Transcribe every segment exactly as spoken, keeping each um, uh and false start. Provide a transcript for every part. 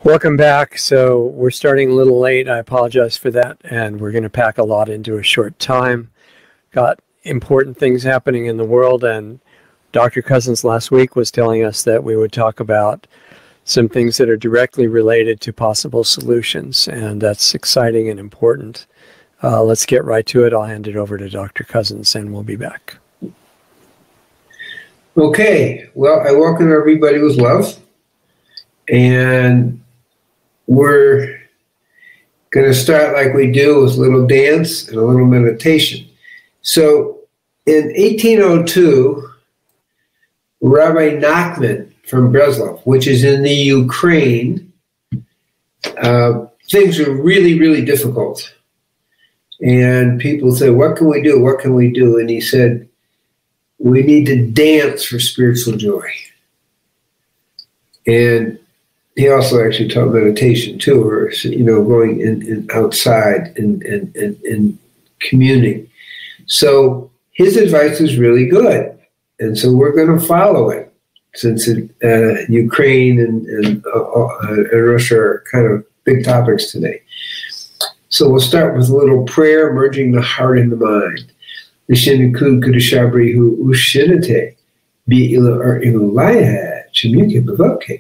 Welcome back. So we're starting a little late. I apologize for that. And we're going to pack a lot into a short time. Got important things happening in the world. And Doctor Cousins last week was telling us that we would talk about some things that are directly related to possible solutions. And that's exciting and important. Uh, let's get right to it. I'll hand it over to Doctor Cousins and we'll be back. Okay. Well, I welcome everybody with love. And we're going to start like we do with a little dance and a little meditation. So in eighteen oh two, Rabbi Nachman from Breslov, which is in the Ukraine, uh, things are really, really difficult. And people say, what can we do? What can we do? And he said, we need to dance for spiritual joy. And he also actually taught meditation too, or, you know, going in, in outside and, and, and, and communing. So his advice is really good. And so we're going to follow it, since it, uh, Ukraine and, and, uh, uh, and Russia are kind of big topics today. So we'll start with a little prayer, merging the heart and the mind. L'shenikud kudushabrihu ushinate bi ila ar ilaya chimike bavake.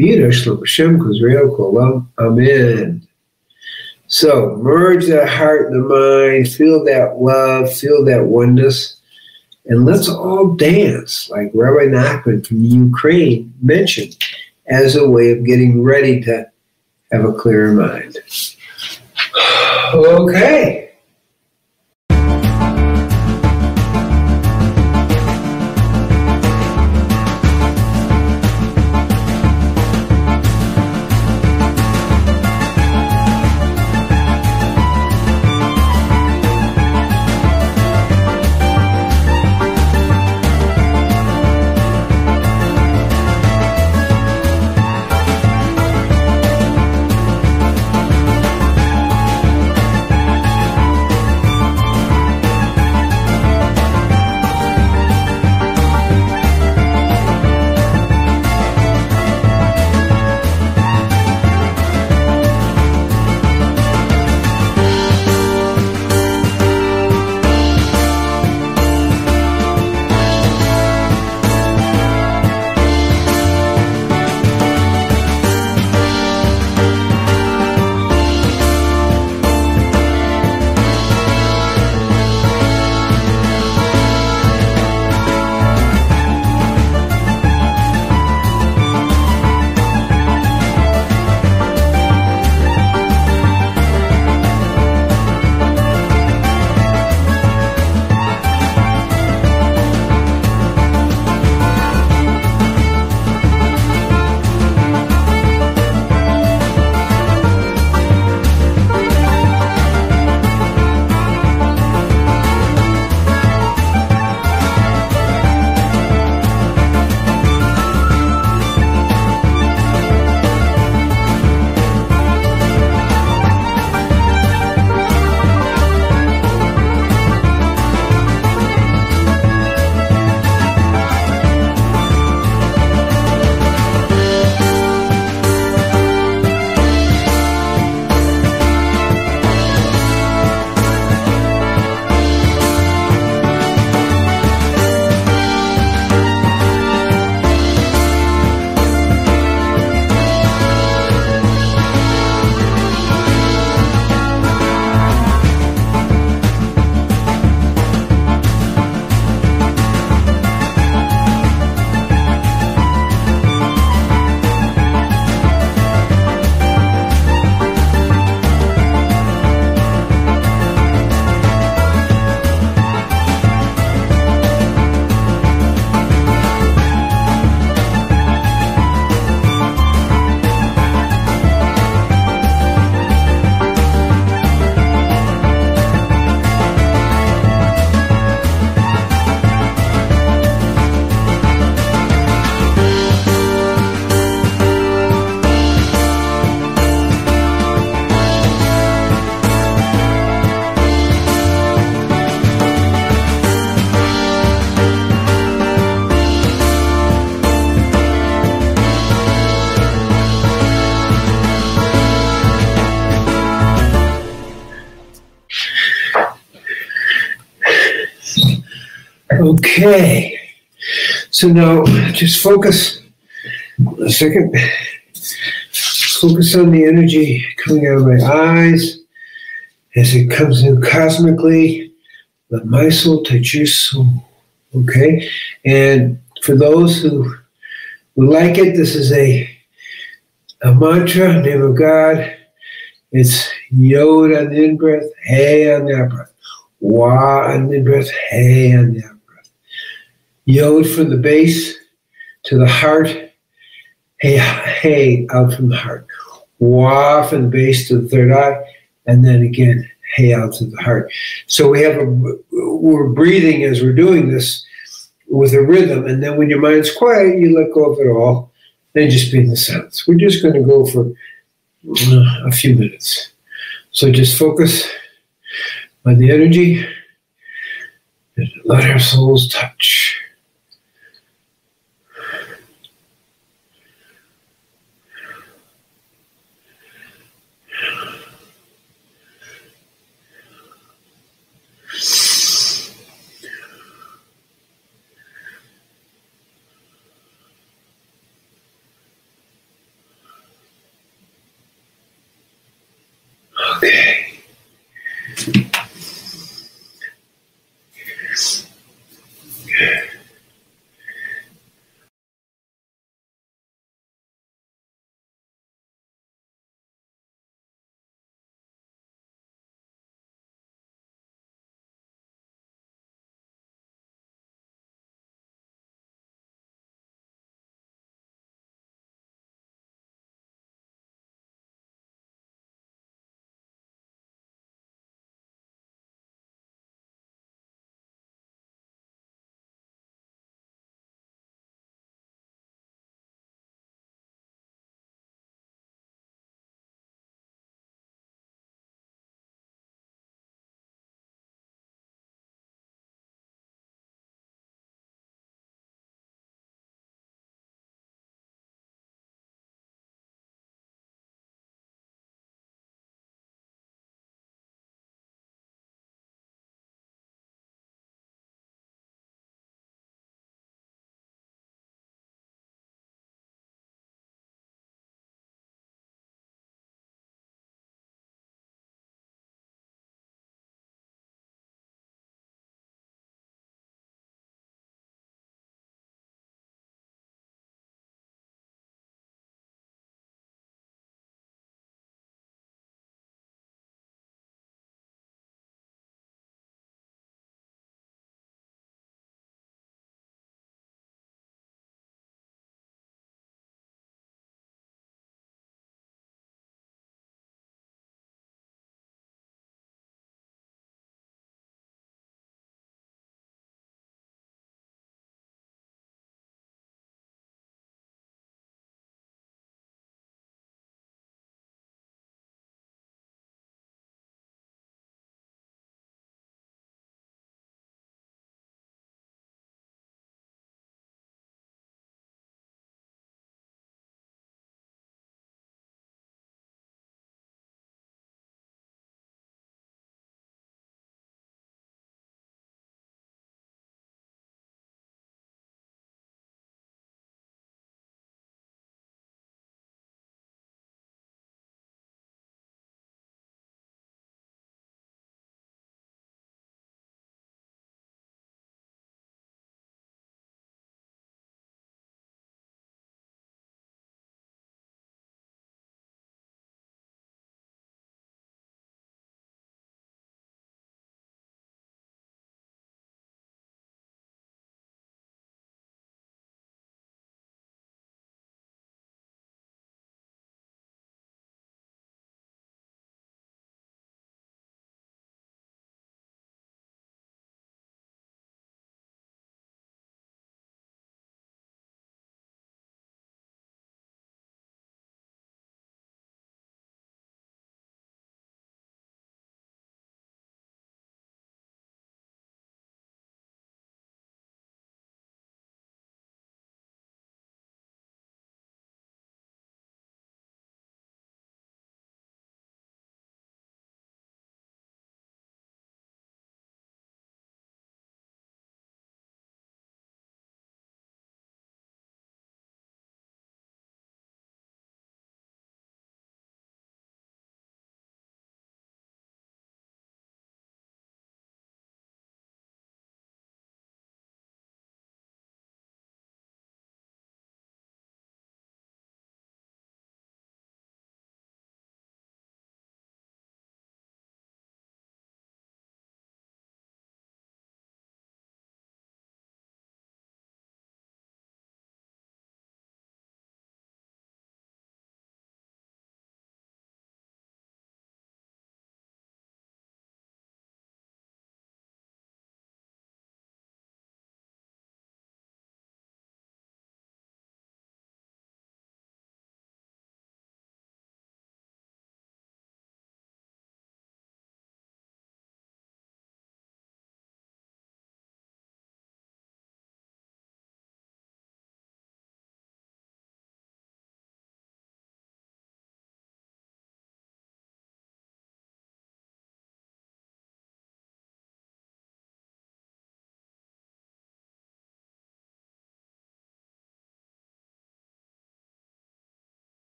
Amen. So merge that heart and the mind, feel that love, feel that oneness, and let's all dance like Rabbi Nachman from the Ukraine mentioned as a way of getting ready to have a clearer mind. Okay. Okay. So now just focus a second. Focus on the energy coming out of my eyes as it comes in cosmically. Let my soul touch your soul. Okay? And for those who, who like it, this is a, a mantra, name of God. It's Yod on the in breath, Hey on the out breath. Wah on the in breath, Hey on the out breath. Yod from the base to the heart, Hey, Hey out from the heart. Wah from the base to the third eye, and then again, Hey out to the heart. So we have a, we're breathing as we're doing this with a rhythm, and then when your mind's quiet, you let go of it all, then just be in the silence. We're just going to go for a few minutes. So just focus on the energy and let our souls touch.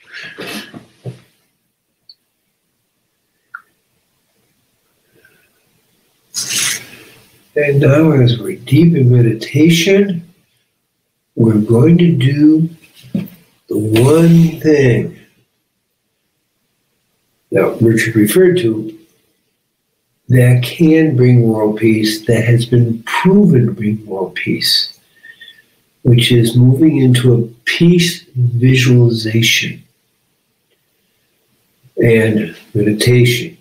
And now, as we're deep in meditation, we're going to do the one thing that Richard referred to that can bring world peace, that has been proven to bring world peace, which is moving into a peace visualization and meditation.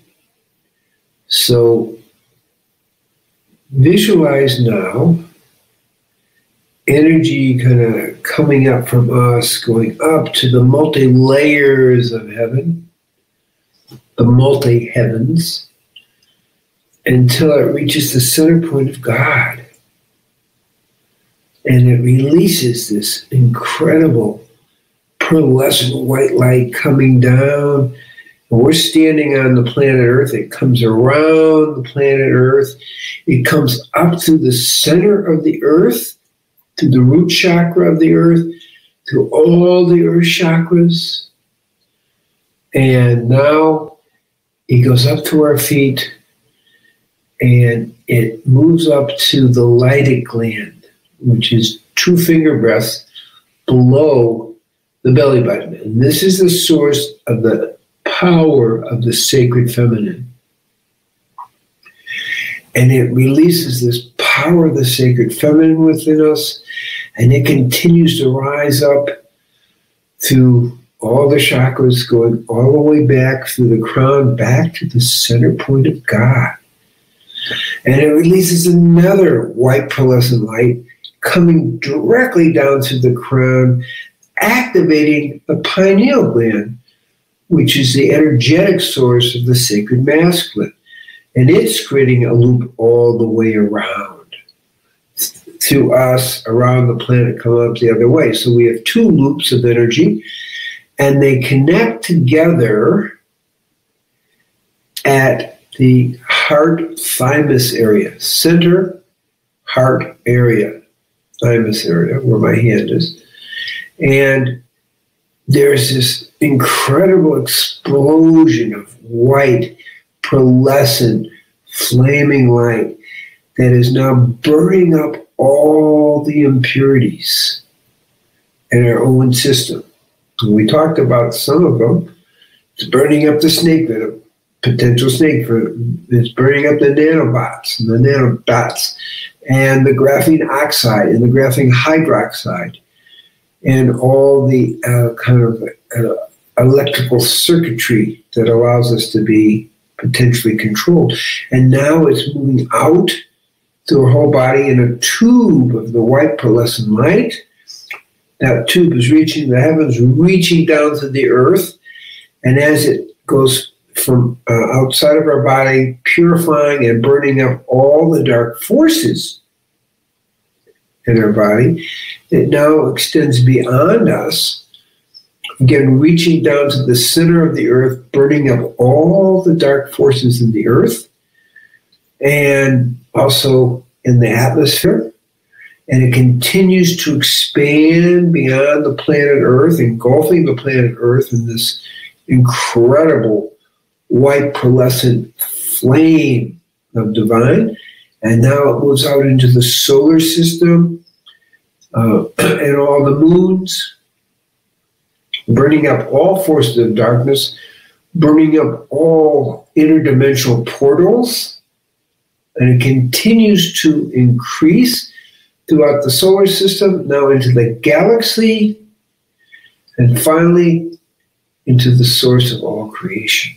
So visualize now energy kind of coming up from us, going up to the multi-layers of heaven, the multi-heavens, until it reaches the center point of God. And it releases this incredible pearlescent white light coming down. And we're standing on the planet Earth. It comes around the planet Earth. It comes up through the center of the Earth, through the root chakra of the Earth, through all the Earth chakras. And now it goes up to our feet, and it moves up to the Leydig gland, which is two finger breaths below the belly button. And this is the source of the power of the sacred feminine. And it releases this power of the sacred feminine within us, and it continues to rise up through all the chakras, going all the way back through the crown, back to the center point of God. And it releases another white pearlescent light coming directly down through the crown, activating the pineal gland, which is the energetic source of the sacred masculine. And it's creating a loop all the way around through us, around the planet, coming up the other way. So we have two loops of energy, and they connect together at the heart thymus area, center heart area, thymus area, where my hand is. And there's this incredible explosion of white, pearlescent, flaming light that is now burning up all the impurities in our own system. And we talked about some of them. It's burning up the snake venom, potential snake venom. It's burning up the nanobots and the nanobots and the graphene oxide and the graphene hydroxide and all the uh, kind of uh, electrical circuitry that allows us to be potentially controlled. And now it's moving out through our whole body in a tube of the white pearlescent light. That tube is reaching the heavens, reaching down to the earth. And as it goes from uh, outside of our body, purifying and burning up all the dark forces in our body, it now extends beyond us, again, reaching down to the center of the earth, burning up all the dark forces in the earth and also in the atmosphere. And it continues to expand beyond the planet Earth, engulfing the planet Earth in this incredible white pearlescent flame of divine. And now it moves out into the solar system uh, and all the moons, burning up all forces of darkness, burning up all interdimensional portals. And it continues to increase throughout the solar system, now into the galaxy, and finally into the source of all creation.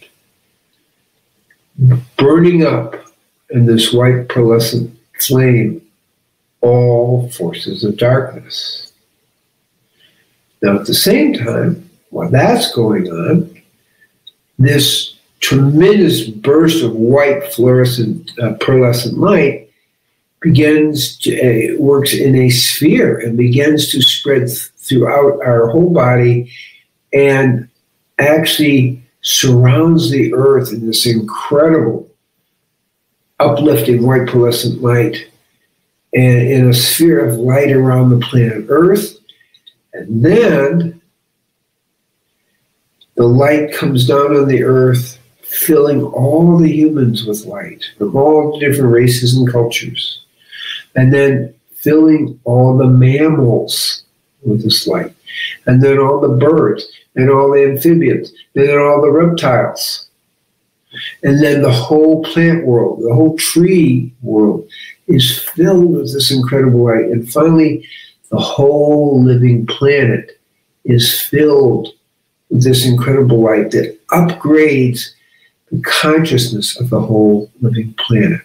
Burning up in this white pearlescent flame all forces of darkness. Now at the same time, while that's going on, this tremendous burst of white fluorescent, uh, pearlescent light begins to, uh, works in a sphere and begins to spread th- throughout our whole body and actually surrounds the earth in this incredible uplifting white pearlescent light and in a sphere of light around the planet Earth. And then the light comes down on the earth, filling all the humans with light from all different races and cultures, and then filling all the mammals with this light, and then all the birds, and all the amphibians, and then all the reptiles, and then the whole plant world, the whole tree world is filled with this incredible light. And finally, the whole living planet is filled with this incredible light that upgrades the consciousness of the whole living planet.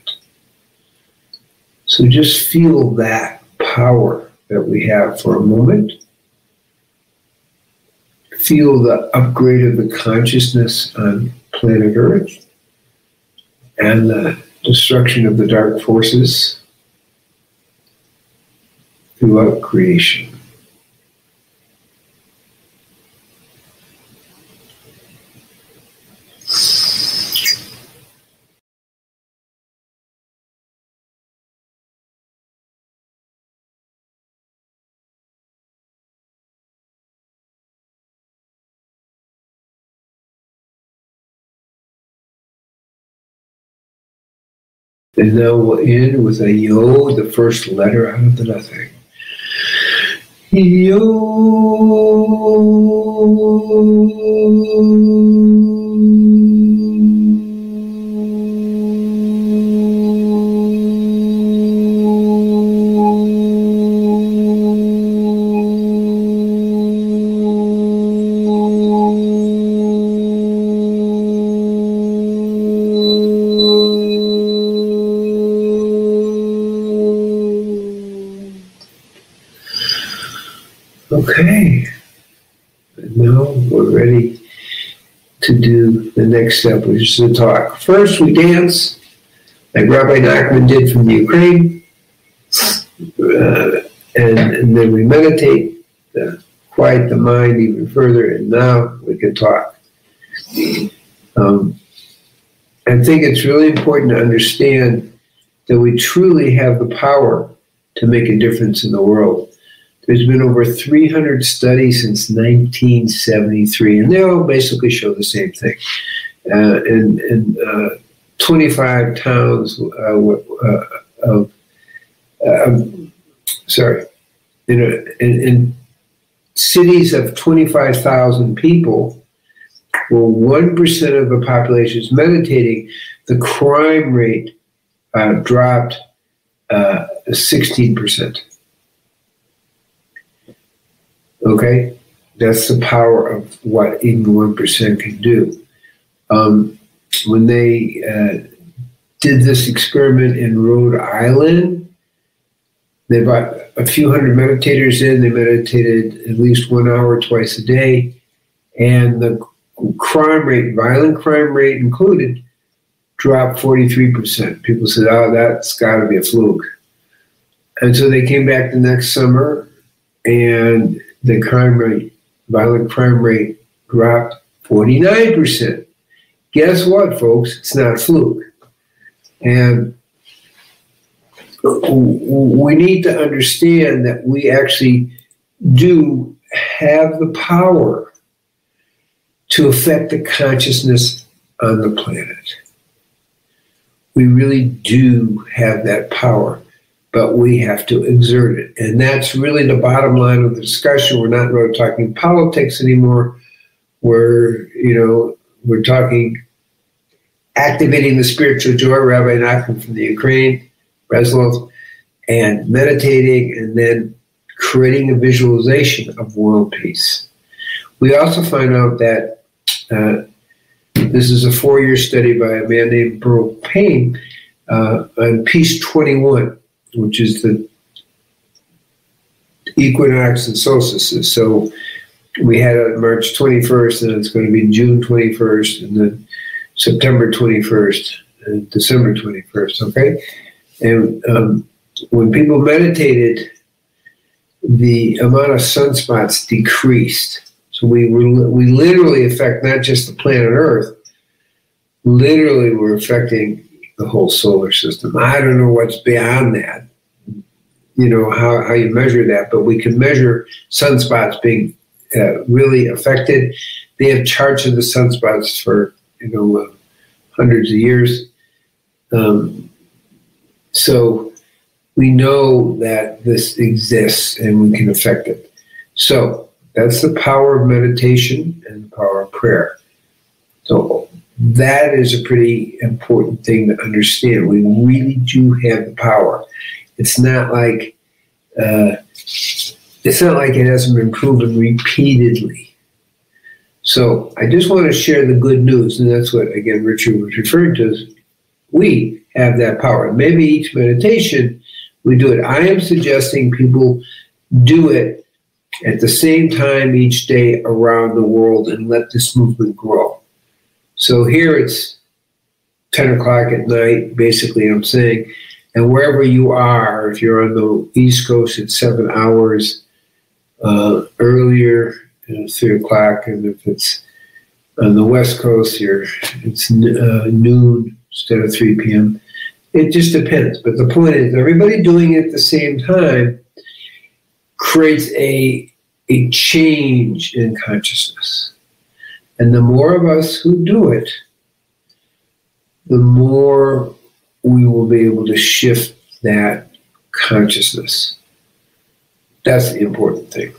So just feel that power that we have for a moment. Feel the upgrade of the consciousness on planet Earth and the destruction of the dark forces throughout creation. And now we'll end with a yo, the first letter out of the nothing. Okay, now we're ready to do the next step, which is the talk. First, we dance, like Rabbi Nachman did from the Ukraine, uh, and, and then we meditate, uh, quiet the mind even further, and now we can talk. Um, I think it's really important to understand that we truly have the power to make a difference in the world. There's been over three hundred studies since nineteen seventy-three, and they all basically show the same thing. Uh, in in uh, twenty-five towns uh, uh, of, uh, um, sorry, you know, in, in cities of twenty-five thousand people, where one percent of the population is meditating, the crime rate uh, dropped uh, sixteen percent. Okay, that's the power of what even one percent can do. Um, when they uh, did this experiment in Rhode Island, they brought a few hundred meditators in. They meditated at least one hour twice a day, and the crime rate, violent crime rate included, dropped forty-three percent. People said, oh, that's got to be a fluke. And so they came back the next summer, and the crime rate, violent crime rate, dropped forty-nine percent. Guess what, folks? It's not a fluke. And we need to understand that we actually do have the power to affect the consciousness on the planet. We really do have that power, but we have to exert it. And that's really the bottom line of the discussion. We're not really talking politics anymore. We're, you know, we're talking activating the spiritual joy, Rabbi Nachman from the Ukraine, Breslov, and meditating, and then creating a visualization of world peace. We also find out that uh, this is a four-year study by a man named Burl Payne uh, on Peace twenty-one, which is the equinox and solstices. So we had it on March twenty-first, and it's going to be June twenty-first, and then September twenty-first, and December twenty-first, okay? And um, when people meditated, the amount of sunspots decreased. So we were, we literally affect not just the planet Earth, literally we're affecting the whole solar system. I don't know what's beyond that, you know, how, how you measure that, but we can measure sunspots being uh, really affected. They have charts of the sunspots for, you know, uh, hundreds of years. Um, so we know that this exists and we can affect it. So that's the power of meditation and the power of prayer. So that is a pretty important thing to understand. We really do have the power. It's not like uh, it's not like it hasn't been proven repeatedly. So I just want to share the good news, and that's what, again, Richard was referring to, is we have that power. Maybe each meditation we do it. I am suggesting people do it at the same time each day around the world and let this movement grow. So here it's ten o'clock at night, basically, I'm saying, and wherever you are, if you're on the East Coast, it's seven hours uh, earlier, you know, three o'clock, and if it's on the West Coast, you're, it's uh, noon instead of three p.m. It just depends. But the point is, everybody doing it at the same time creates a, a change in consciousness. And the more of us who do it, the more we will be able to shift that consciousness. That's the important thing.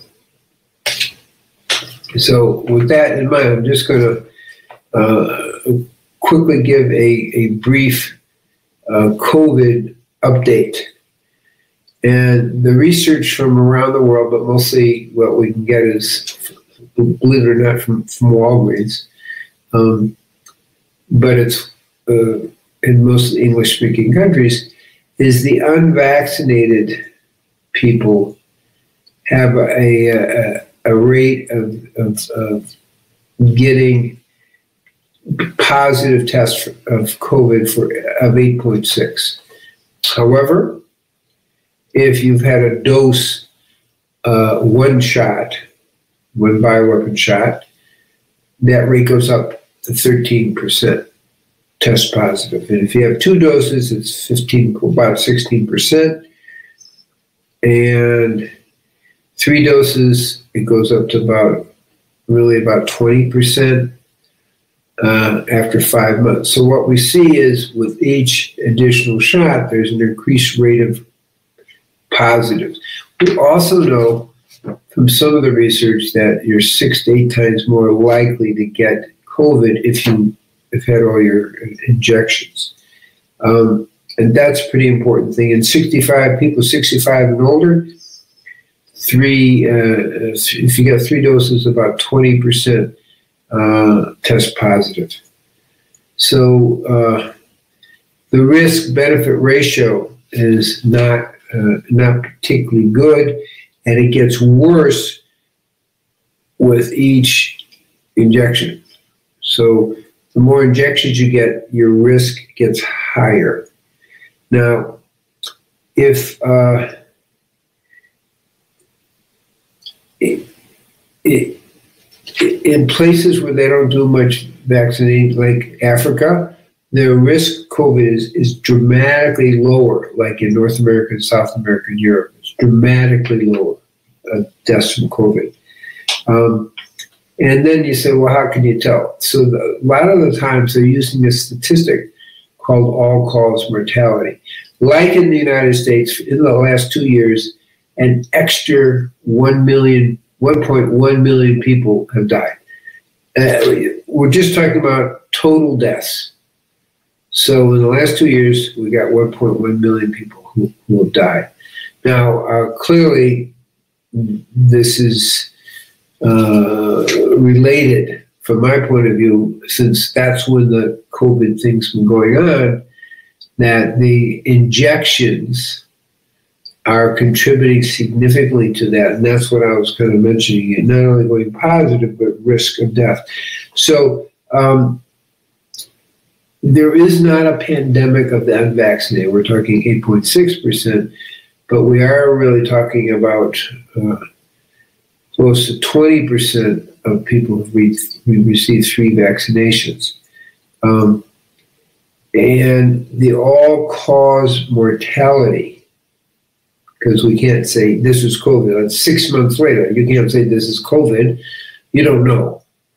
So with that in mind, I'm just going to uh, quickly give a, a brief uh, COVID update. And the research from around the world, but mostly what we can get is, believe it or not, from, from Walgreens. Um, but it's uh, in most English-speaking countries, is the unvaccinated people have a, a, a rate of, of, of getting positive tests of COVID for of eight point six. However, if you've had a dose, uh, one shot, one bioweapon shot, that rate goes up to thirteen percent test positive. And if you have two doses, it's fifteen, about sixteen percent. And three doses, it goes up to about, really about twenty percent uh, after five months. So what we see is with each additional shot, there's an increased rate of positives. We also know from some of the research that you're six to eight times more likely to get COVID if you have had all your injections. Um, and that's a pretty important thing. In sixty-five people, sixty-five and older, three, uh, if you got three doses, about twenty percent uh, test positive. So uh, the risk-benefit ratio is not uh, not particularly good, and it gets worse with each injection. So the more injections you get, your risk gets higher. Now, if uh, it, it, in places where they don't do much vaccinating, like Africa, their risk of COVID is, is dramatically lower, like in North America and South America and Europe. It's dramatically lower, uh, deaths from COVID. Um, and then you say, well, how can you tell? So the, a lot of the times they're using a statistic called all-cause mortality. Like in the United States, in the last two years, an extra one million, one point one million people have died. Uh, we're just talking about total deaths. So in the last two years, we got one point one million people who, who have died. Now, uh, clearly, this is uh, related from my point of view, since that's when the COVID thing's been going on, that the injections are contributing significantly to that. And that's what I was kind of mentioning, it not only going positive, but risk of death. So um, there is not a pandemic of the unvaccinated. We're talking eight point six percent, but we are really talking about uh, close to twenty percent of people who've re- received three vaccinations. Um, and the all-cause mortality, because we can't say this is COVID. It's six months later. You can't say this is COVID. You don't know.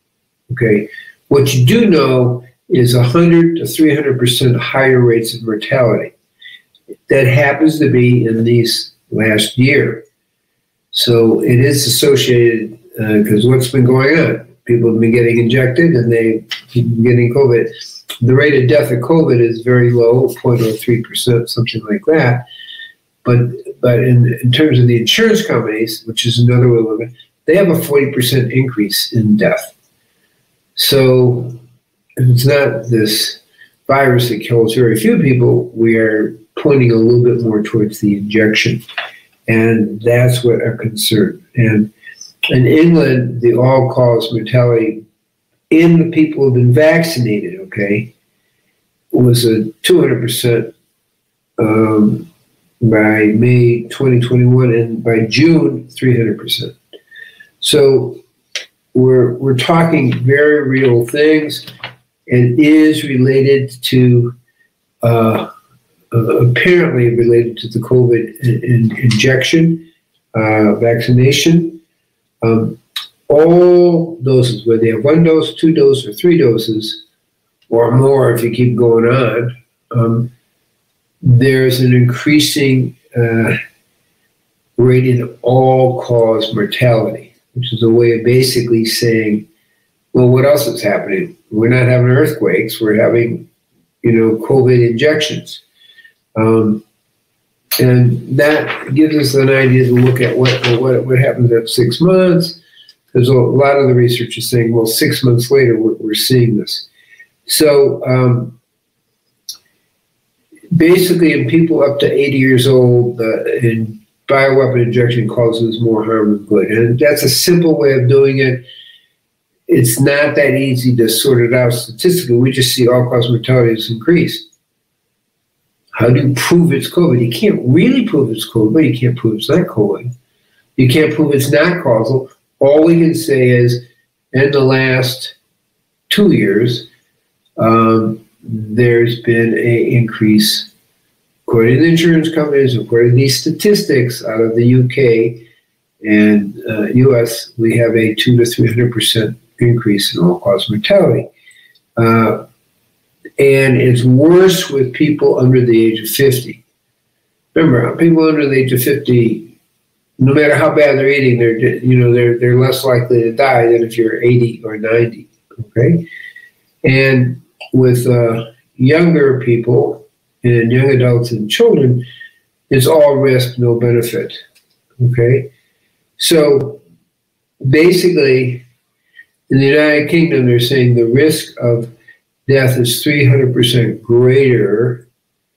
Okay, what you do know is one hundred to three hundred percent higher rates of mortality. That happens to be in these last year. So it is associated because uh, what's been going on? People have been getting injected and they've been getting COVID. The rate of death of COVID is very low, zero point zero three percent, something like that. But but in, in terms of the insurance companies, which is another way of looking, they have a forty percent increase in death. So if it's not this virus that kills very few people, we are pointing a little bit more towards the injection. And that's what our concern. And in England, the all-cause mortality in the people who have been vaccinated, okay, was a two hundred percent um, by May twenty twenty-one, and by June, three hundred percent. So we're we're talking very real things. It is related to, uh, uh, apparently related to the COVID in, in injection, uh, vaccination. Um, all doses, whether they have one dose, two doses, or three doses, or more if you keep going on, um, there's an increasing uh, rate in all-cause mortality, which is a way of basically saying, well, what else is happening? We're not having earthquakes. We're having, you know, COVID injections. Um, and that gives us an idea to look at what, what, what happens at six months. There's a lot of the research is saying, well, six months later, we're, we're seeing this. So um, basically, in people up to eighty years old, uh, in bioweapon injection causes more harm than good. And that's a simple way of doing it. It's not that easy to sort it out statistically. We just see all-cause mortality has increased. How do you prove it's COVID? You can't really prove it's COVID, but you can't prove it's not COVID. You can't prove it's not causal. All we can say is, in the last two years, um, there's been an increase, according to the insurance companies, according to these statistics out of the U K and uh, U S, we have a two to three hundred percent increase in all-cause mortality. Uh, and it's worse with people under the age of fifty. Remember, people under the age of fifty, no matter how bad they're eating, they're you know they're they're less likely to die than if you're eighty or ninety. Okay, and with uh, younger people and young adults and children, it's all risk, no benefit. Okay, so basically, in the United Kingdom, they're saying the risk of death is three hundred percent greater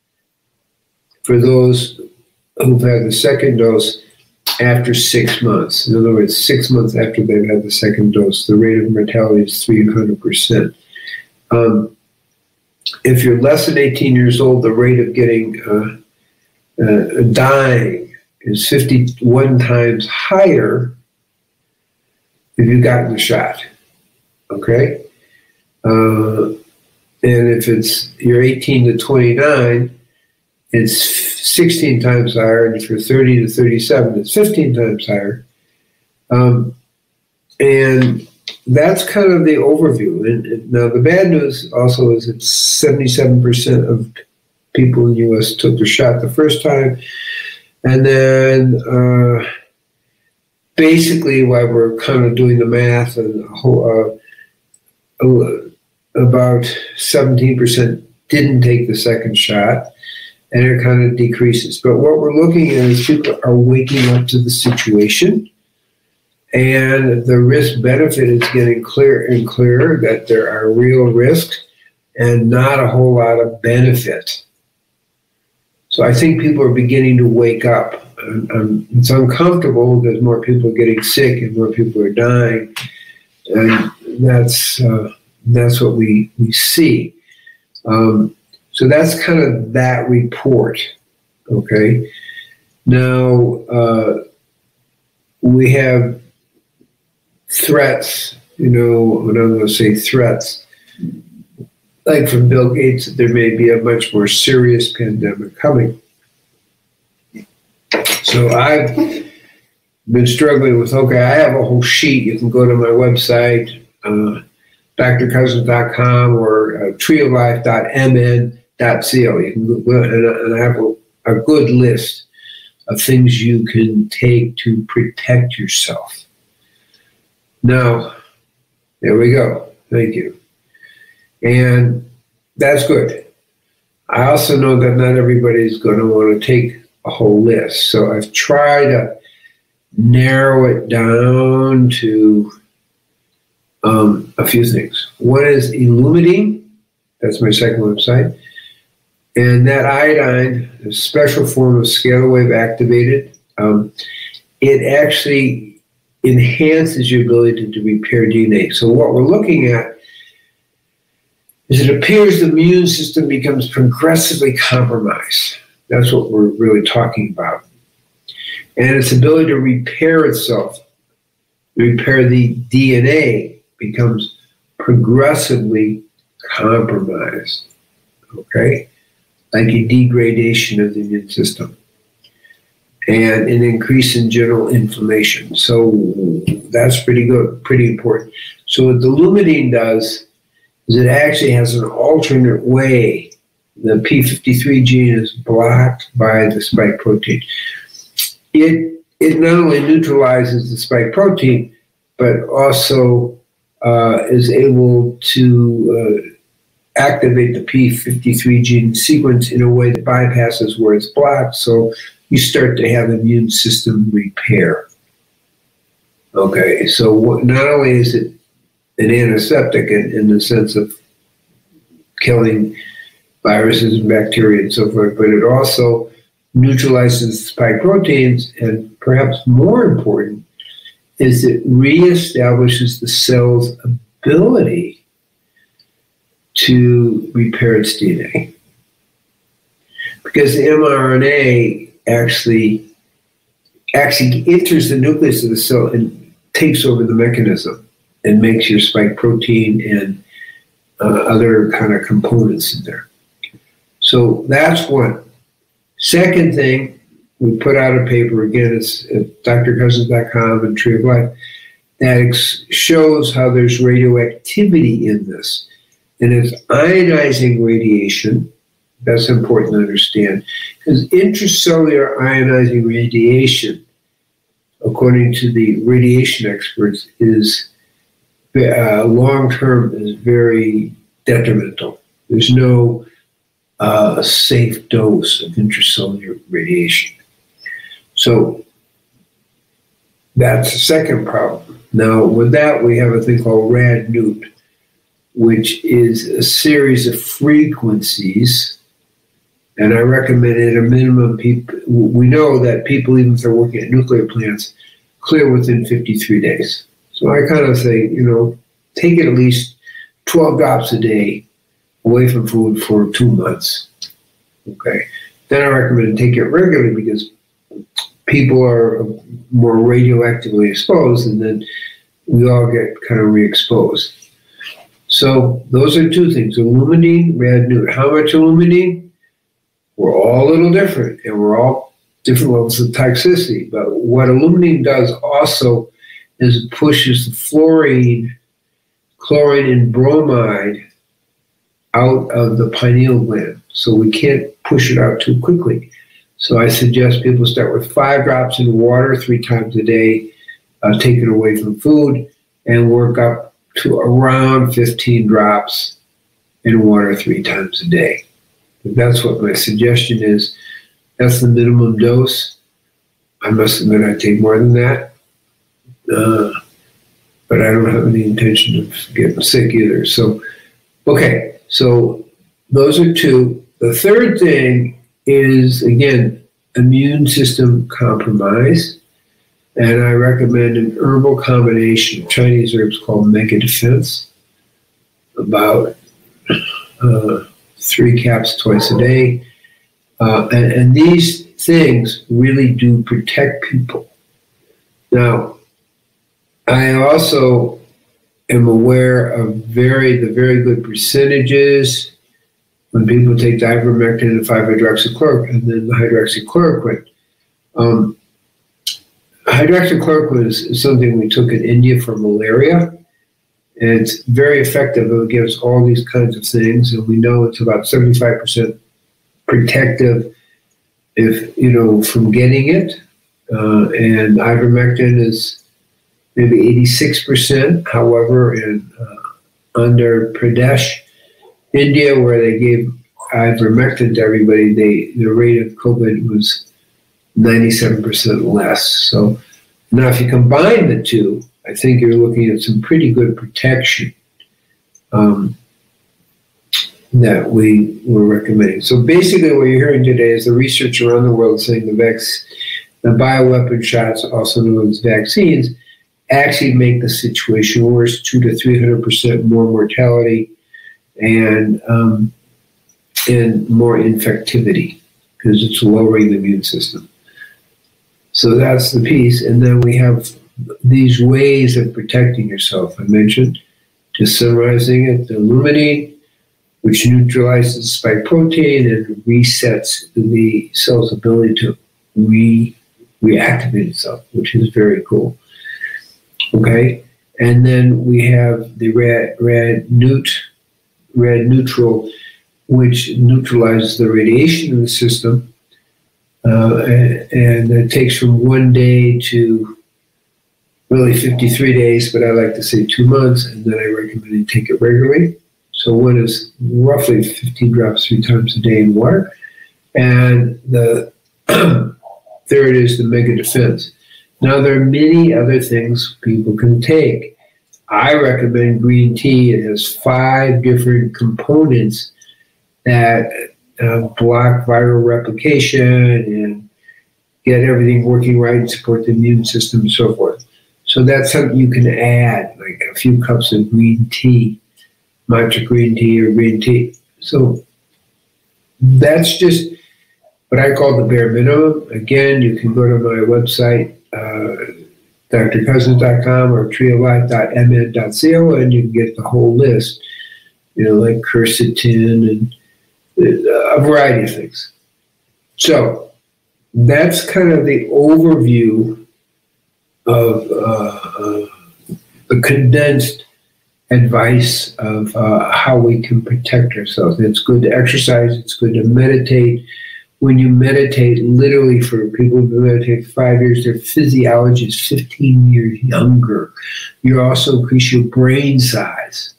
for those who've had the second dose after six months. In other words, six months after they've had the second dose, the rate of mortality is three hundred percent. Um, if you're less than eighteen years old, the rate of getting uh, uh, dying is fifty-one times higher if you've gotten the shot. Okay? Uh, and if it's you're eighteen to twenty-nine, it's sixteen times higher, and if you're thirty to thirty-seven, it's fifteen times higher. Um, and that's kind of the overview. And, and now the bad news also is that seventy-seven percent of people in the U S took the shot the first time. And then uh, basically, while we're kind of doing the math, and uh, uh, about seventeen percent didn't take the second shot, and it kind of decreases. But what we're looking at is people are waking up to the situation, and the risk benefit is getting clearer and clearer that there are real risks and not a whole lot of benefit. So I think people are beginning to wake up. And, um, it's uncomfortable because more people are getting sick and more people are dying, and that's uh, that's what we we see. Um, so that's kind of that report. Okay. Now uh, we have threats. You know, when I'm going to say threats, like from Bill Gates, that there may be a much more serious pandemic coming. So I've been struggling with, okay, I have a whole sheet. You can go to my website, uh, d r cousins dot com or uh, tree of life dot m n dot co. You can go, and, and I have a, a good list of things you can take to protect yourself. Now, there we go. Thank you. And that's good. I also know that not everybody's going to want to take a whole list. So I've tried to narrow it down to um, a few things. One is Illumidine. That's my second website. And that iodine, a special form of scalar wave activated, um, it actually enhances your ability to, to repair D N A. So what we're looking at is it appears the immune system becomes progressively compromised. That's what we're really talking about. And its ability to repair itself, repair the D N A, becomes progressively compromised, okay? Like a degradation of the immune system and an increase in general inflammation. So that's pretty good, pretty important. So what the Illumidine does is it actually has an alternate way. The p fifty-three gene is blocked by the spike protein. It, it not only neutralizes the spike protein, but also uh, is able to uh, activate the p fifty-three gene sequence in a way that bypasses where it's blocked, so you start to have immune system repair. Okay, so what, not only is it an antiseptic in, in the sense of killing viruses and bacteria and so forth, but it also neutralizes spike proteins, and perhaps more important is it reestablishes the cell's ability to repair its D N A. Because the mRNA actually, actually enters the nucleus of the cell and takes over the mechanism and makes your spike protein and uh, other kind of components in there. So that's one. Second thing, we put out a paper, again, it's at d r cousins dot com and Tree of Life, that ex- shows how there's radioactivity in this. And it's ionizing radiation. That's important to understand. Because intracellular ionizing radiation, according to the radiation experts, is uh, long-term is very detrimental. There's no uh, safe dose of intracellular radiation. So that's the second problem. Now, with that, we have a thing called rad-newt, which is a series of frequencies. And I recommend at a minimum, people, we know that people, even if they're working at nuclear plants, clear within fifty-three days. So I kind of say, you know, take it at least twelve drops a day away from food for two months. Okay. Then I recommend take it regularly because people are more radioactively exposed, and then we all get kind of re-exposed. So those are two things, Illumidine, rad-newt. How much Illumidine? We're all a little different, and we're all different levels of toxicity. But what Illumidine does also is it pushes the fluorine, chlorine, and bromide out of the pineal gland. So we can't push it out too quickly. So I suggest people start with five drops in water three times a day, uh, take it away from food, and work up to around fifteen drops in water three times a day. That's what my suggestion is. That's the minimum dose. I must admit I take more than that. Uh, but I don't have any intention of getting sick either. So, okay, so those are two. The third thing is, again, immune system compromise. And I recommend an herbal combination of Chinese herbs called Mega Defense, about uh, three caps twice a day. Uh, and, and these things really do protect people. Now, I also am aware of very the very good percentages when people take the ivermectin and five hydroxychloroquine and then the hydroxychloroquine. Um, hydroxychloroquine is, is something we took in India for malaria, And it's very effective against all these kinds of things. And we know it's about seventy-five percent protective if, you know, from getting it. Uh, and ivermectin is maybe eighty-six percent. However, in uh, under Pradesh, India, where they gave ivermectin to everybody, they the rate of COVID was ninety-seven percent less. So now if you combine the two, I think you're looking at some pretty good protection um, that we were recommending. So basically what you're hearing today is the research around the world saying the vac- the bioweapon shots, also known as vaccines, actually make the situation worse, two to three hundred percent more mortality and um, and more infectivity because it's lowering the immune system. So that's the piece. And then we have these ways of protecting yourself. I mentioned, just summarizing it, the luminine, which neutralizes spike protein and resets the cell's ability to re reactivate itself, which is very cool. Okay, and then we have the rad, rad, neut, rad neutral, which neutralizes the radiation in the system, uh, and, and it takes from one day to really fifty-three days, but I like to say two months, and then I recommend you take it regularly. So one is roughly fifteen drops three times a day in water, and the third is the Mega Defense. Now, there are many other things people can take. I recommend green tea. It has five different components that uh, block viral replication and get everything working right and support the immune system and so forth. So that's something you can add, like a few cups of green tea, matcha green tea or green tea. So that's just what I call the bare minimum. Again, you can go to my website, uh, D R cousins dot com or tree of life dot m n dot co, and you can get the whole list, you know, like quercetin and a variety of things. So that's kind of the overview of uh, uh, the condensed advice of uh, how we can protect ourselves. It's good to exercise. It's good to meditate. When you meditate, literally for people who meditate for five years, their physiology is fifteen years younger. You also increase your brain size.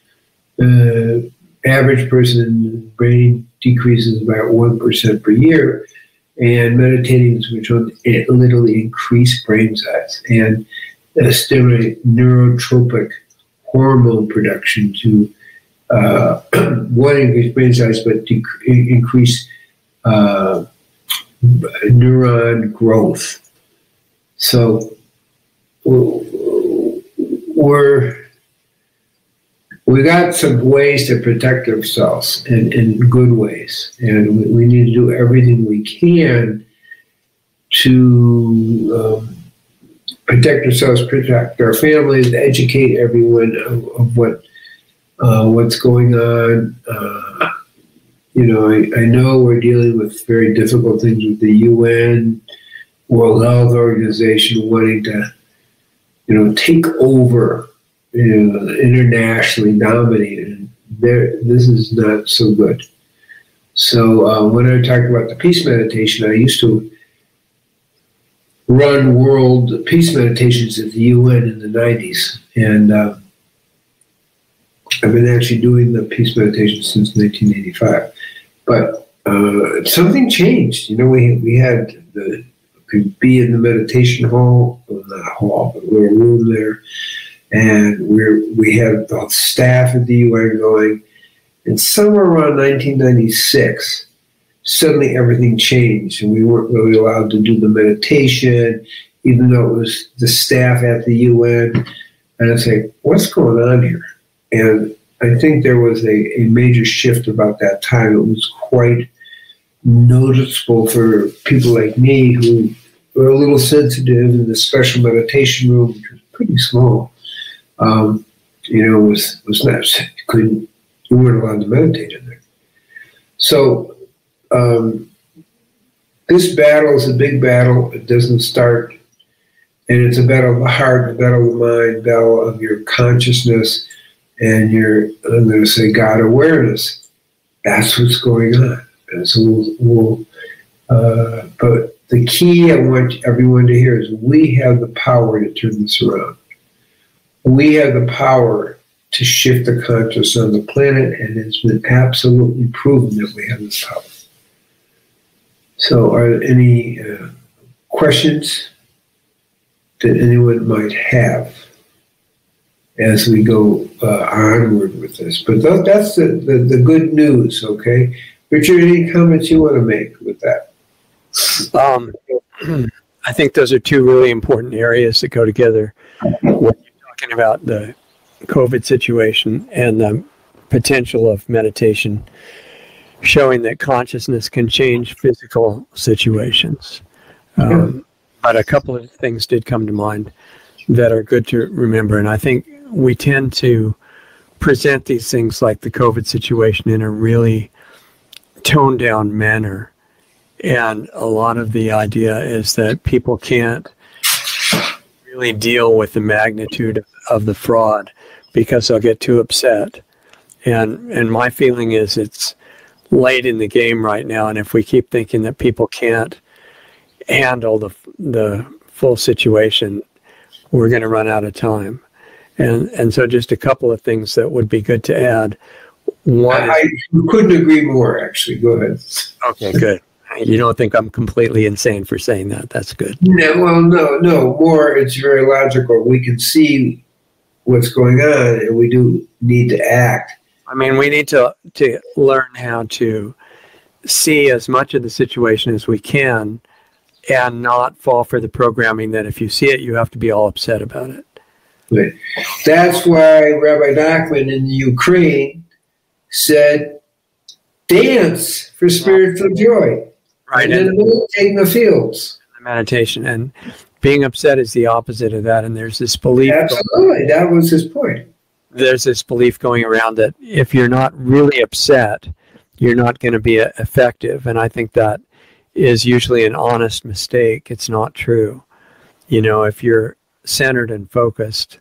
The uh, average person's brain decreases about one percent per year, and meditating is which will it literally increase brain size and uh, stimulate neurotropic hormone production to uh, one, increase brain size, but dec- increase Uh, neuron growth. So we're we got some ways to protect ourselves in, in good ways, and we, we need to do everything we can to um, protect ourselves, protect our families, educate everyone of, of what uh, what's going on. Uh, You know, I, I know we're dealing with very difficult things with the U N, World Health Organization wanting to, you know, take over, you know, internationally dominated. And there, this is not so good. So uh, when I talked about the peace meditation, I used to run world peace meditations at the U N in the nineties. And uh, I've been actually doing the peace meditation since nineteen eighty-five. But uh, something changed. You know, we we had the could be in the meditation hall, well, not a hall, but we were a room there, and we're we had the staff at the U N going. And somewhere around nineteen ninety-six, suddenly everything changed, and we weren't really allowed to do the meditation, even though it was the staff at the U N. And I was like, what's going on here? And I think there was a, a major shift about that time. It was quite noticeable for people like me who were a little sensitive in the special meditation room, which was pretty small. Um, you know, was was not couldn't you weren't allowed to meditate in there. So um, this battle is a big battle. It doesn't start, and it's a battle of the heart, a battle of the mind, battle of your consciousness. and you're, I'm going to say, God awareness. That's what's going on. And so we'll, we'll uh, but the key I want everyone to hear is we have the power to turn this around. We have the power to shift the consciousness on the planet, and it's been absolutely proven that we have this power. So are there any uh, questions that anyone might have as we go uh, onward with this? But th- that's the, the, the good news, okay? Richard, any comments you want to make with that? Um, I think those are two really important areas that go together. When you're talking about the COVID situation and the potential of meditation, showing that consciousness can change physical situations. Um, yeah. But a couple of things did come to mind that are good to remember. And I think we tend to present these things like the COVID situation in a really toned down manner. And a lot of the idea is that people can't really deal with the magnitude of, of the fraud because they'll get too upset. And and my feeling is it's late in the game right now. And if we keep thinking that people can't handle the the full situation, we're going to run out of time. And and so just a couple of things that would be good to add. One, I, I couldn't agree more, actually. Go ahead. Okay, good. You don't think I'm completely insane for saying that. That's good. No, well, no, no. More, it's very logical. We can see what's going on, and we do need to act. I mean, we need to to learn how to see as much of the situation as we can and not fall for the programming that if you see it, you have to be all upset about it. Right. That's why Rabbi Nachman in the Ukraine said, dance for spiritual joy. Right. And then meditate in the fields. Meditation. And being upset is the opposite of that. And there's this belief. Absolutely. That was his point. There's this belief going around that if you're not really upset, you're not going to be effective. And I think that is usually an honest mistake. It's not true. You know, if you're centered and focused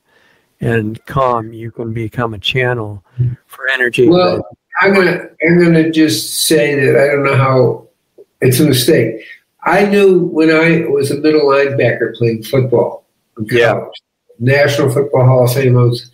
and calm, you can become a channel for energy. Well, that, I'm gonna I'm gonna just say that I don't know how it's a mistake. I knew when I was a middle linebacker playing football in college, yeah. National Football Hall of Fame, I, was,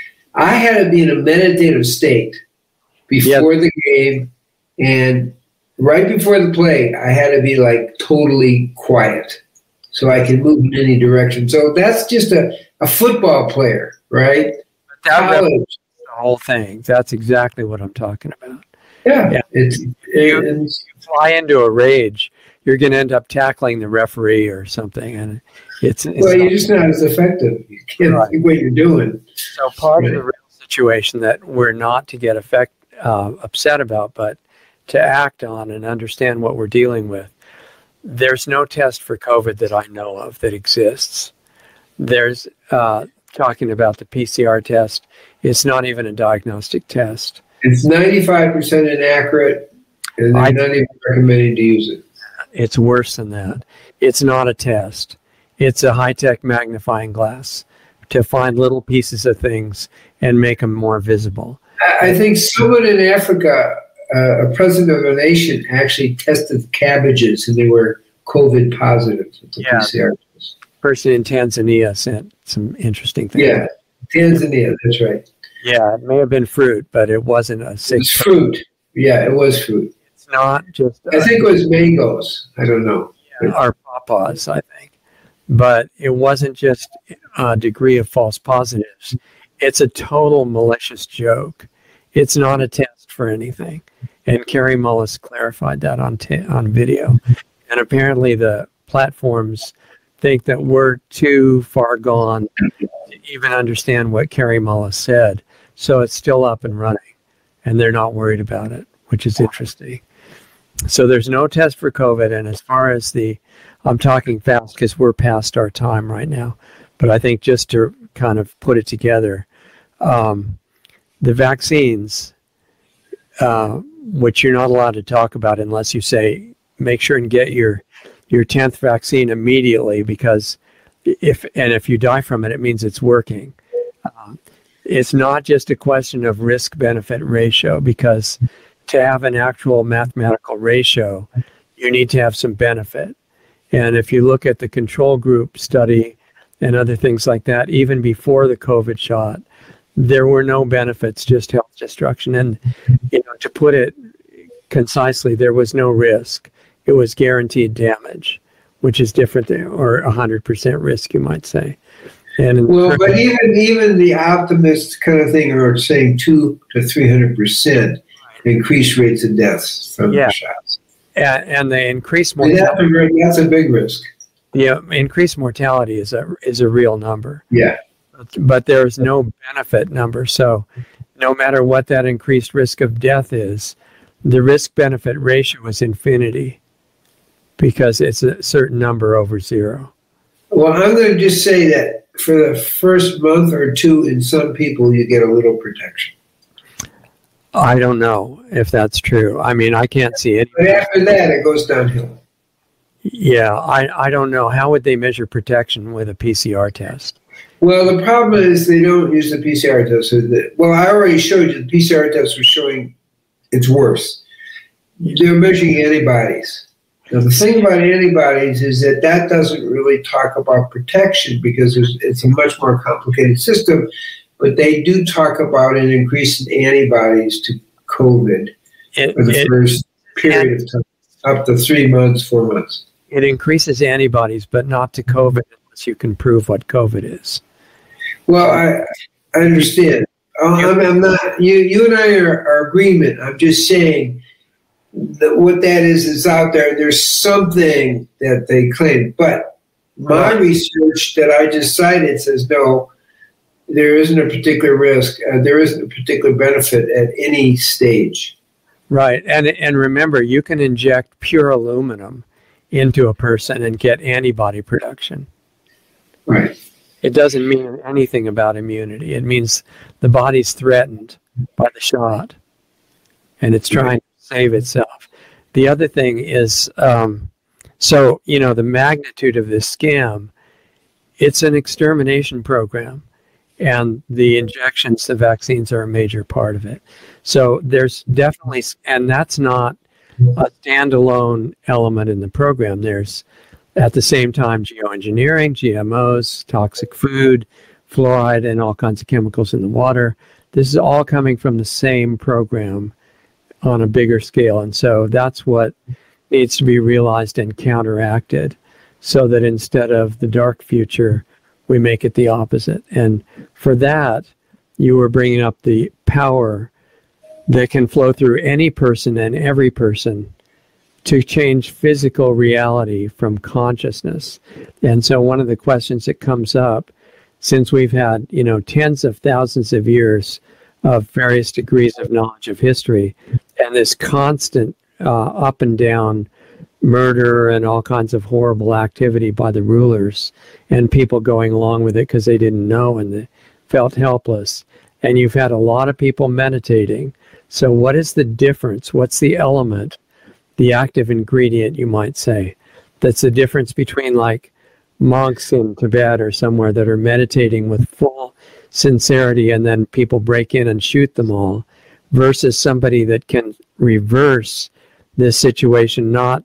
I had to be in a meditative state before yep. the game, and right before the play, I had to be like totally quiet so I can move in any direction. So that's just a, a football player, right? But that, that's the whole thing. That's exactly what I'm talking about. Yeah. yeah. It's, you, it's, you fly into a rage, you're going to end up tackling the referee or something. And it's, it's well, you're just not as effective. You can't right. think what you're doing. So part right. of the real situation that we're not to get effect, uh, upset about, but to act on and understand what we're dealing with. There's no test for COVID that I know of that exists. There's uh, talking about the P C R test. It's not even a diagnostic test. It's ninety-five percent inaccurate, and they're I, not even recommending to use it. It's worse than that. It's not a test. It's a high-tech magnifying glass to find little pieces of things and make them more visible. I, I think someone in Africa, uh, a president of a nation, actually tested cabbages, and they were COVID positive. Yeah, the person in Tanzania sent some interesting things. Yeah, Tanzania, that's right. Yeah, it may have been fruit, but it wasn't a sick. It was fruit. Yeah, it was fruit. It's not just. I think it was mangoes. I don't know. Yeah, or pawpaws, I think. But it wasn't just a degree of false positives. It's a total malicious joke. It's not a test for anything. And Carrie Mullis clarified that on t- on video. And apparently the platforms think that we're too far gone to even understand what Carrie Mullis said. So it's still up and running. And they're not worried about it, which is interesting. So there's no test for COVID. And as far as the, I'm talking fast because we're past our time right now. But I think just to kind of put it together, um, the vaccines, uh, which you're not allowed to talk about unless you say, make sure and get your your tenth vaccine immediately, because if and if you die from it, it means it's working. Uh, it's not just a question of risk-benefit ratio, because to have an actual mathematical ratio, you need to have some benefit. And if you look at the control group study and other things like that, even before the COVID shot, there were no benefits, just health destruction. And, you know, to put it concisely, there was no risk. It was guaranteed damage, which is different than, or one hundred percent risk, you might say. And well, but even even the optimists kind of thing are saying two to three hundred percent increased rates of deaths from yeah. the shots. And, and the increased mortality. mortality. That's a big risk. Yeah, increased mortality is a is a real number. Yeah. But there is no benefit number. So no matter what that increased risk of death is, the risk-benefit ratio is infinity because it's a certain number over zero. Well, I'm going to just say that for the first month or two, in some people, you get a little protection. I don't know if that's true. I mean, I can't see it. But after that, it goes downhill. Yeah, I, I don't know. How would they measure protection with a P C R test? Well, the problem is they don't use the P C R test. So the, well, I already showed you the P C R test was showing it's worse. They're measuring antibodies. Now, the thing about antibodies is that that doesn't really talk about protection because it's a much more complicated system, but they do talk about an increase in antibodies to COVID it, for the it, first period of time, up to three months, four months. It increases antibodies, but not to COVID unless you can prove what COVID is. Well, I, I understand. I'm, I'm not. You, you and I are, are agreement. I'm just saying that what that is is out there. There's something that they claim, but my research that I just cited says no. There isn't a particular risk. Uh, there isn't a particular benefit at any stage. Right, and and remember, you can inject pure aluminum into a person and get antibody production. Right. It doesn't mean anything about immunity. It means the body's threatened by the shot, and it's trying to save itself. The other thing is, um, so, you know, the magnitude of this scam, it's an extermination program, and the injections, the vaccines are a major part of it. So there's definitely, and that's not a standalone element in the program. There's, at the same time, geoengineering, G M Os, toxic food, fluoride, and all kinds of chemicals in the water. This is all coming from the same program on a bigger scale. And so that's what needs to be realized and counteracted so that instead of the dark future, we make it the opposite. And for that, you were bringing up the power that can flow through any person and every person to change physical reality from consciousness. And so one of the questions that comes up, since we've had, you know, tens of thousands of years of various degrees of knowledge of history, and this constant uh, up and down murder and all kinds of horrible activity by the rulers, and people going along with it because they didn't know and they felt helpless. And you've had a lot of people meditating. So what is the difference? What's the element, the active ingredient, you might say, that's the difference between like monks in Tibet or somewhere that are meditating with full sincerity and then people break in and shoot them all, versus somebody that can reverse this situation, not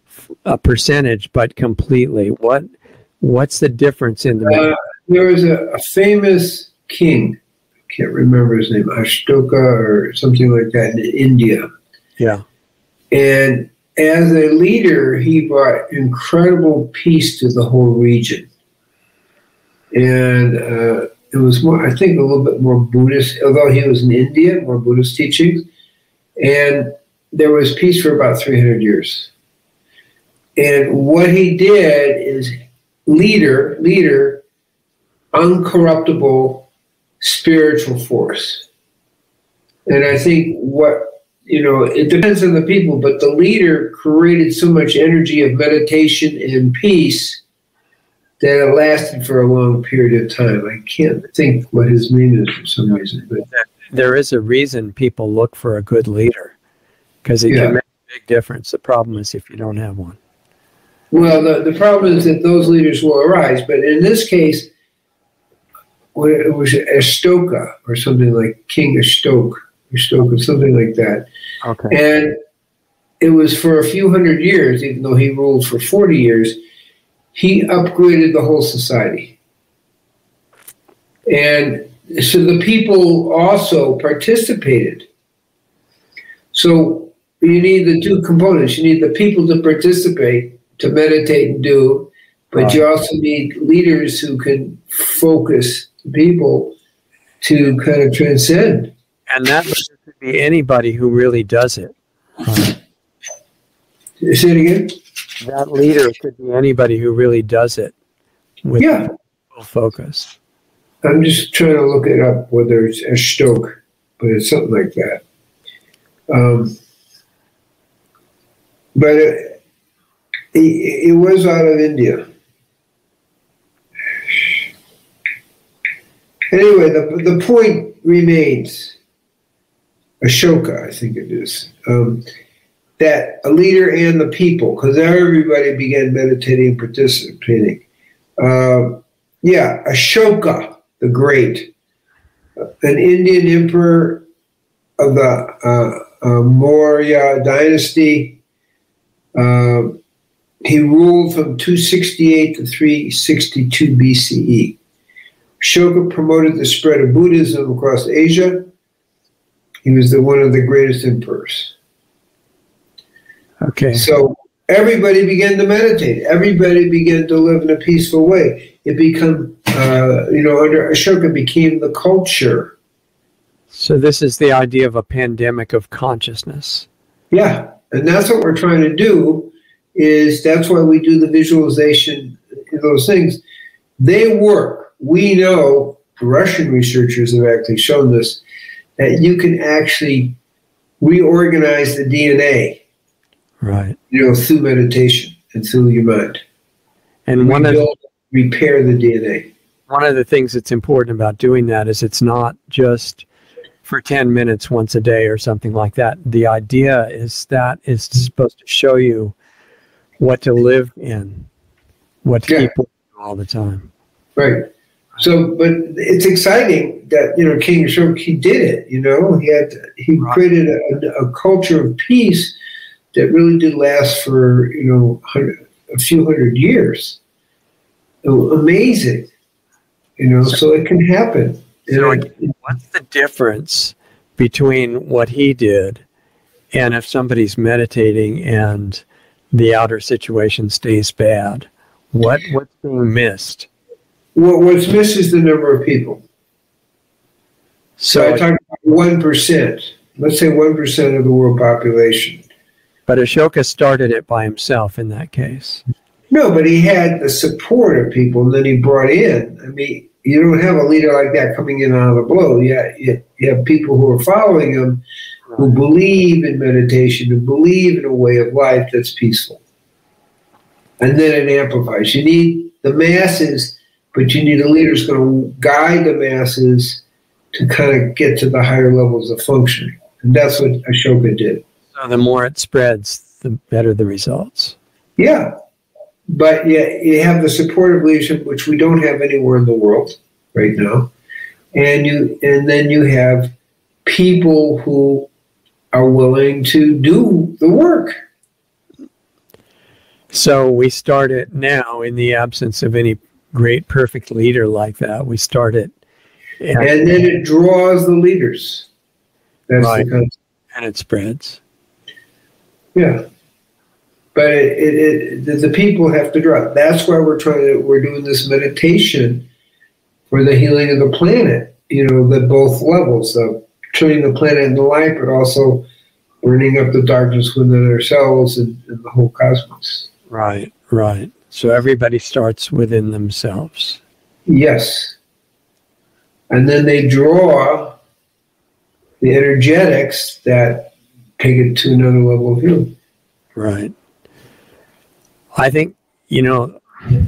a percentage, but completely? What What's the difference in the... Uh, there was a, a famous king, I can't remember his name, Ashoka or something like that, in India. Yeah. And as a leader, he brought incredible peace to the whole region. And uh, it was more, I think, a little bit more Buddhist, although he was in India, more Buddhist teachings. And there was peace for about three hundred years. And what he did is leader, leader, uncorruptible spiritual force. And I think what, you know, it depends on the people, but the leader created so much energy of meditation and peace that it lasted for a long period of time. I can't think what his name is for some reason. But there is a reason people look for a good leader, because it yeah. can make a big difference. The problem is if you don't have one. Well, the, the problem is that those leaders will arise. But in this case, well, it was Ashoka or something like King Ashoka, Ashoka, something like that. Okay. And it was for a few hundred years, even though he ruled for forty years, he upgraded the whole society. And so the people also participated. So you need the two components. You need the people to participate, to meditate and do, but right. you also need leaders who can focus the people to kind of transcend. And that could be anybody who really does it. Right. Say it again? That leader could be anybody who really does it with yeah. full focus. I'm just trying to look it up, whether it's Ashoka, but it's something like that. Um, but it, it, it was out of India. Anyway, the, the point remains, Ashoka, I think it is, um, that a leader and the people, because everybody began meditating and participating. Uh, yeah, Ashoka the Great, an Indian emperor of the uh, uh, Maurya dynasty. Uh, he ruled from two sixty-eight to three sixty-two B C E. Ashoka promoted the spread of Buddhism across Asia. He was the, one of the greatest emperors. Okay. So everybody began to meditate. Everybody began to live in a peaceful way. It became, uh, you know, under Ashoka became the culture. So this is the idea of a pandemic of consciousness. Yeah, and that's what we're trying to do. Is that's why we do the visualization, those things. They work. We know, Russian researchers have actually shown this, that you can actually reorganize the D N A. Right. You know, through meditation and through your mind. And one of the, repair the D N A. One of the things that's important about doing that is it's not just for ten minutes once a day or something like that. The idea is that it's supposed to show you what to live in, what to yeah. keep all the time. Right. So, but it's exciting that, you know, King Ashoka, he did it, you know, he had, he right. created a, a culture of peace that really did last for, you know, a few hundred years. Amazing, you know, so it can happen. So it, what's the difference between what he did and if somebody's meditating and the outer situation stays bad? What What's being missed? What, what's missed is the number of people. So, so I talk about one percent. Let's say one percent of the world population. But Ashoka started it by himself in that case. No, but he had the support of people, and then he brought in. I mean, you don't have a leader like that coming in out of the blue. Yeah, you, you have people who are following him, who believe in meditation, who believe in a way of life that's peaceful. And then it amplifies. You need the masses, but you need a leader who's going to guide the masses to kind of get to the higher levels of functioning. And that's what Ashoka did. So the more it spreads, the better the results. Yeah. But yeah, you have the supportive leadership, which we don't have anywhere in the world right now. And you, and then you have people who are willing to do the work. So we start it now in the absence of any great, perfect leader like that. We start it. And, and then it draws the leaders. That's right. the concept. And it spreads. Yeah. But it, it, it, the people have to draw. That's why we're trying to, we're doing this meditation for the healing of the planet. You know, the both levels of turning the planet into light, but also burning up the darkness within ourselves and, and the whole cosmos. Right, right. So everybody starts within themselves. Yes. And then they draw the energetics that take it to another level of healing. Right. I think, you know,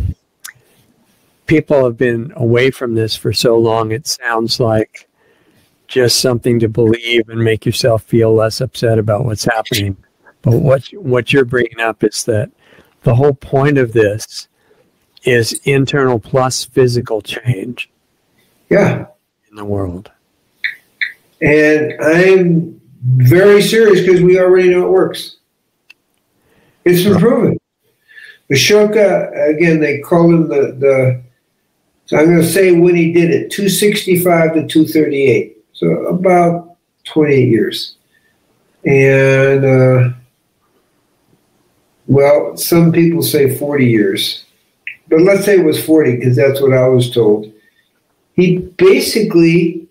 people have been away from this for so long, it sounds like just something to believe and make yourself feel less upset about what's happening. But what what you're bringing up is that the whole point of this is internal plus physical change. Yeah. in the world. And I'm very serious because we already know it works. It's been proven. Ashoka, again, they call him the, the so I'm going to say when he did it, two sixty-five to two thirty-eight. So about twenty-eight years. And, uh, well, some people say forty years. But let's say it was forty because that's what I was told. He basically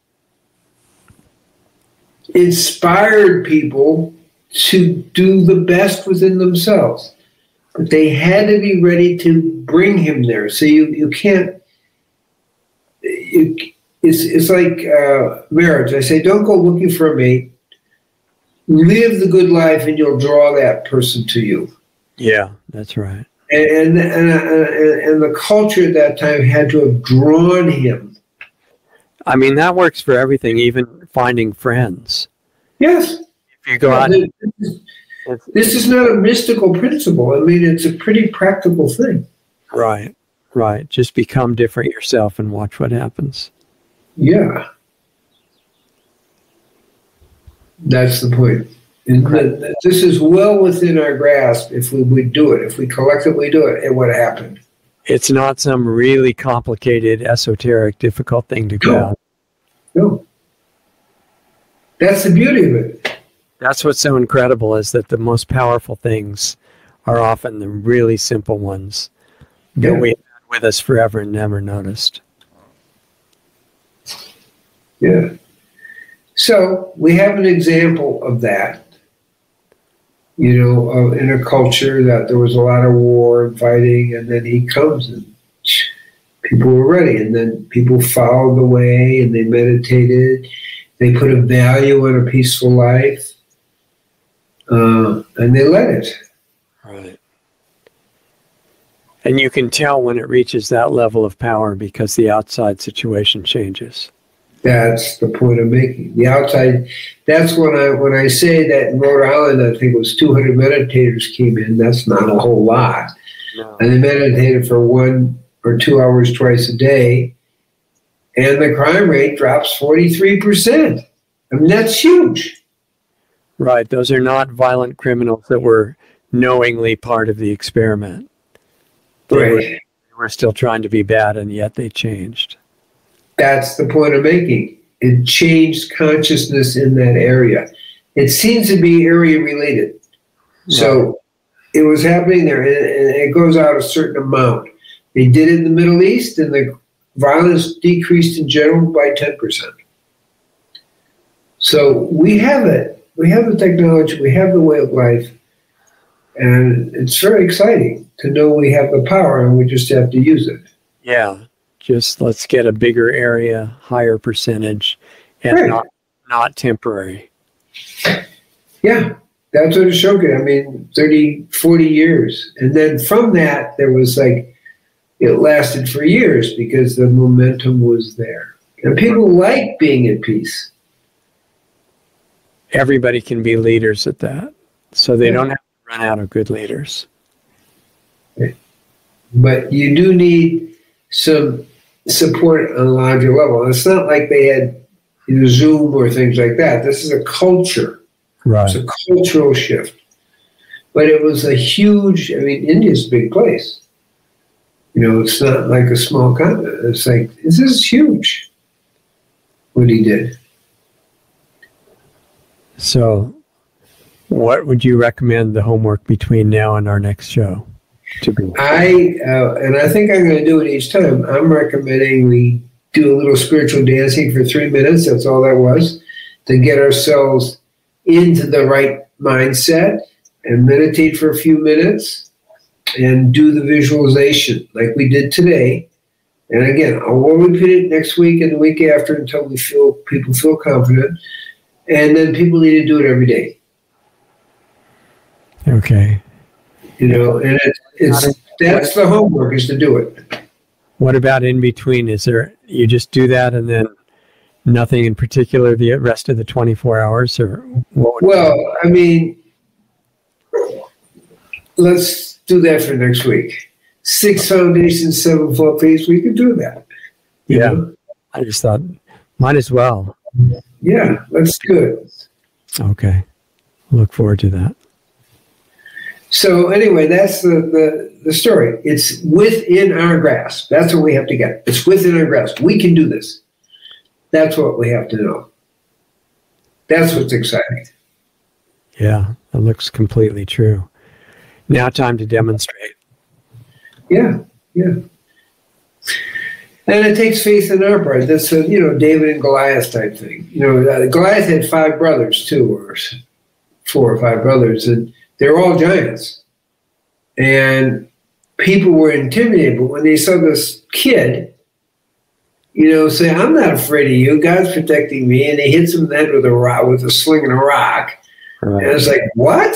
inspired people to do the best within themselves. But they had to be ready to bring him there. So you, you can't, you, it's, it's like uh, marriage. I say, don't go looking for a mate. Live the good life and you'll draw that person to you. Yeah, that's right. And, and, and, and the culture at that time had to have drawn him. I mean, that works for everything, even finding friends. Yes. If you go out... This is, this is not a mystical principle. I mean, it's a pretty practical thing. Right, right. Just become different yourself and watch what happens. Yeah. That's the point. And the, this is well within our grasp if we would do it. If we collectively do it, it would have happened. It's not some really complicated, esoteric, difficult thing to grasp. No. no. That's the beauty of it. That's what's so incredible, is that the most powerful things are often the really simple ones that yeah. we had with us forever and never noticed. Yeah. So we have an example of that, you know, uh, in a culture that there was a lot of war and fighting, and then he comes and people were ready, and then people followed the way and they meditated. They put a value on a peaceful life. Uh, and they let it. Right. And you can tell when it reaches that level of power because the outside situation changes. That's the point I'm making. The outside, that's when I when I say that in Rhode Island, I think it was two hundred meditators came in. That's not a whole lot. No. And they meditated for one or two hours twice a day. And the crime rate drops forty-three percent. I mean, that's huge. Right. Those are not violent criminals that were knowingly part of the experiment. They, right. were, they were still trying to be bad, and yet they changed. That's the point I'm making. It changed consciousness in that area. It seems to be area related. Right. So it was happening there, and, and it goes out a certain amount. They did it in the Middle East, and the violence decreased in general by ten percent. So we have it. We have the technology, we have the way of life, and it's very exciting to know we have the power and we just have to use it. Yeah, just let's get a bigger area, higher percentage, and right. not not temporary. Yeah, that's what Ashoka, I mean, thirty, forty years. And then from that, there was like, it lasted for years because the momentum was there. And people like being at peace. Everybody can be leaders at that. So they yeah. don't have to run out of good leaders. But you do need some support on a larger level. And it's not like they had you know, Zoom or things like that. This is a culture. Right. It's a cultural shift. But it was a huge, I mean, India's a big place. You know, it's not like a small continent. It's like, this is huge, what he did. So what would you recommend the homework between now and our next show to be? I, uh, and I think I'm going to do it each time. I'm recommending we do a little spiritual dancing for three minutes. That's all that was, to get ourselves into the right mindset and meditate for a few minutes and do the visualization like we did today. And again, I will repeat it next week and the week after until we feel people feel confident. And then people need to do it every day. Okay. You know, and it, it's that's the homework, is to do it. What about in between? Is there, you just do that and then nothing in particular the rest of the twenty-four hours, or what would well, you I mean, let's do that for next week. Six foundations, seven foot pace. We could do that. Yeah. Know? I just thought, might as well. Yeah, let's do it. Okay. Look forward to that. So anyway, that's the, the, the story. It's within our grasp. That's what we have to get. It's within our grasp. We can do this. That's what we have to know. That's what's exciting. Yeah, that looks completely true. Now time to demonstrate. Yeah, yeah. And it takes faith in our part. That's a, you know, David and Goliath type thing. You know, uh, Goliath had five brothers too, or four or five brothers, and they're all giants. And people were intimidated, but when they saw this kid, you know, say, "I'm not afraid of you. God's protecting me," and he hits him in the head with a rock, with a sling and a rock. Right. And it's like, what?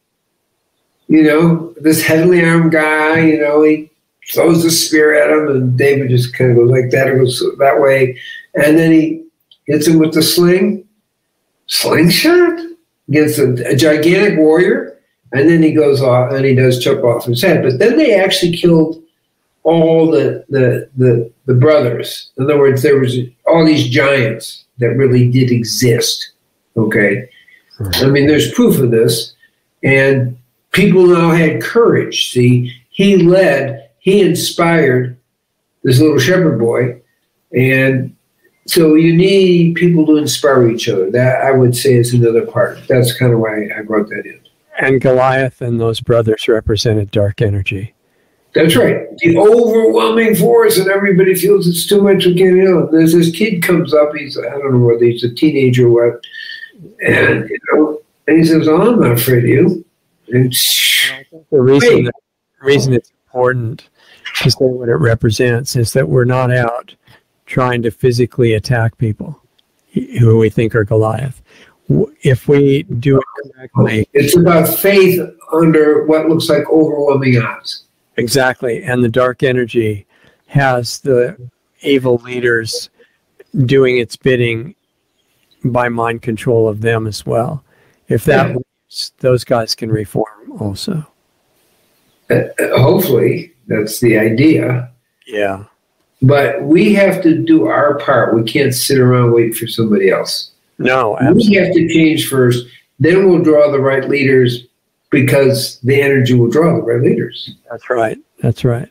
You know, this heavenly armed guy, you know, he throws the spear at him, and David just kind of goes like that, or goes that way. And then he hits him with the sling, slingshot against a, a gigantic warrior. And then he goes off and he does chop off his head. But then they actually killed all the, the, the, the brothers. In other words, there was all these giants that really did exist. Okay. I mean, there's proof of this. And people now had courage. See, he led, he inspired this little shepherd boy. And so you need people to inspire each other. That, I would say, is another part. That's kind of why I brought that in. And Goliath and those brothers represented dark energy. That's right. The overwhelming force, and everybody feels it's too much, we can't handle it. There's this kid comes up, he's, I don't know whether he's a teenager or what, and, you know, and he says, "Oh, I'm not afraid of you." And the reason, that, the reason it's important to say what it represents is that we're not out trying to physically attack people who we think are Goliath. If we do it correctly. It's about faith under what looks like overwhelming odds. Exactly. And the dark energy has the evil leaders doing its bidding by mind control of them as well. If that yeah. works, those guys can reform also. Uh, hopefully, that's the idea. Yeah. But we have to do our part. We can't sit around waiting for somebody else. No, absolutely. We have to change first. Then we'll draw the right leaders, because the energy will draw the right leaders. That's right. That's right.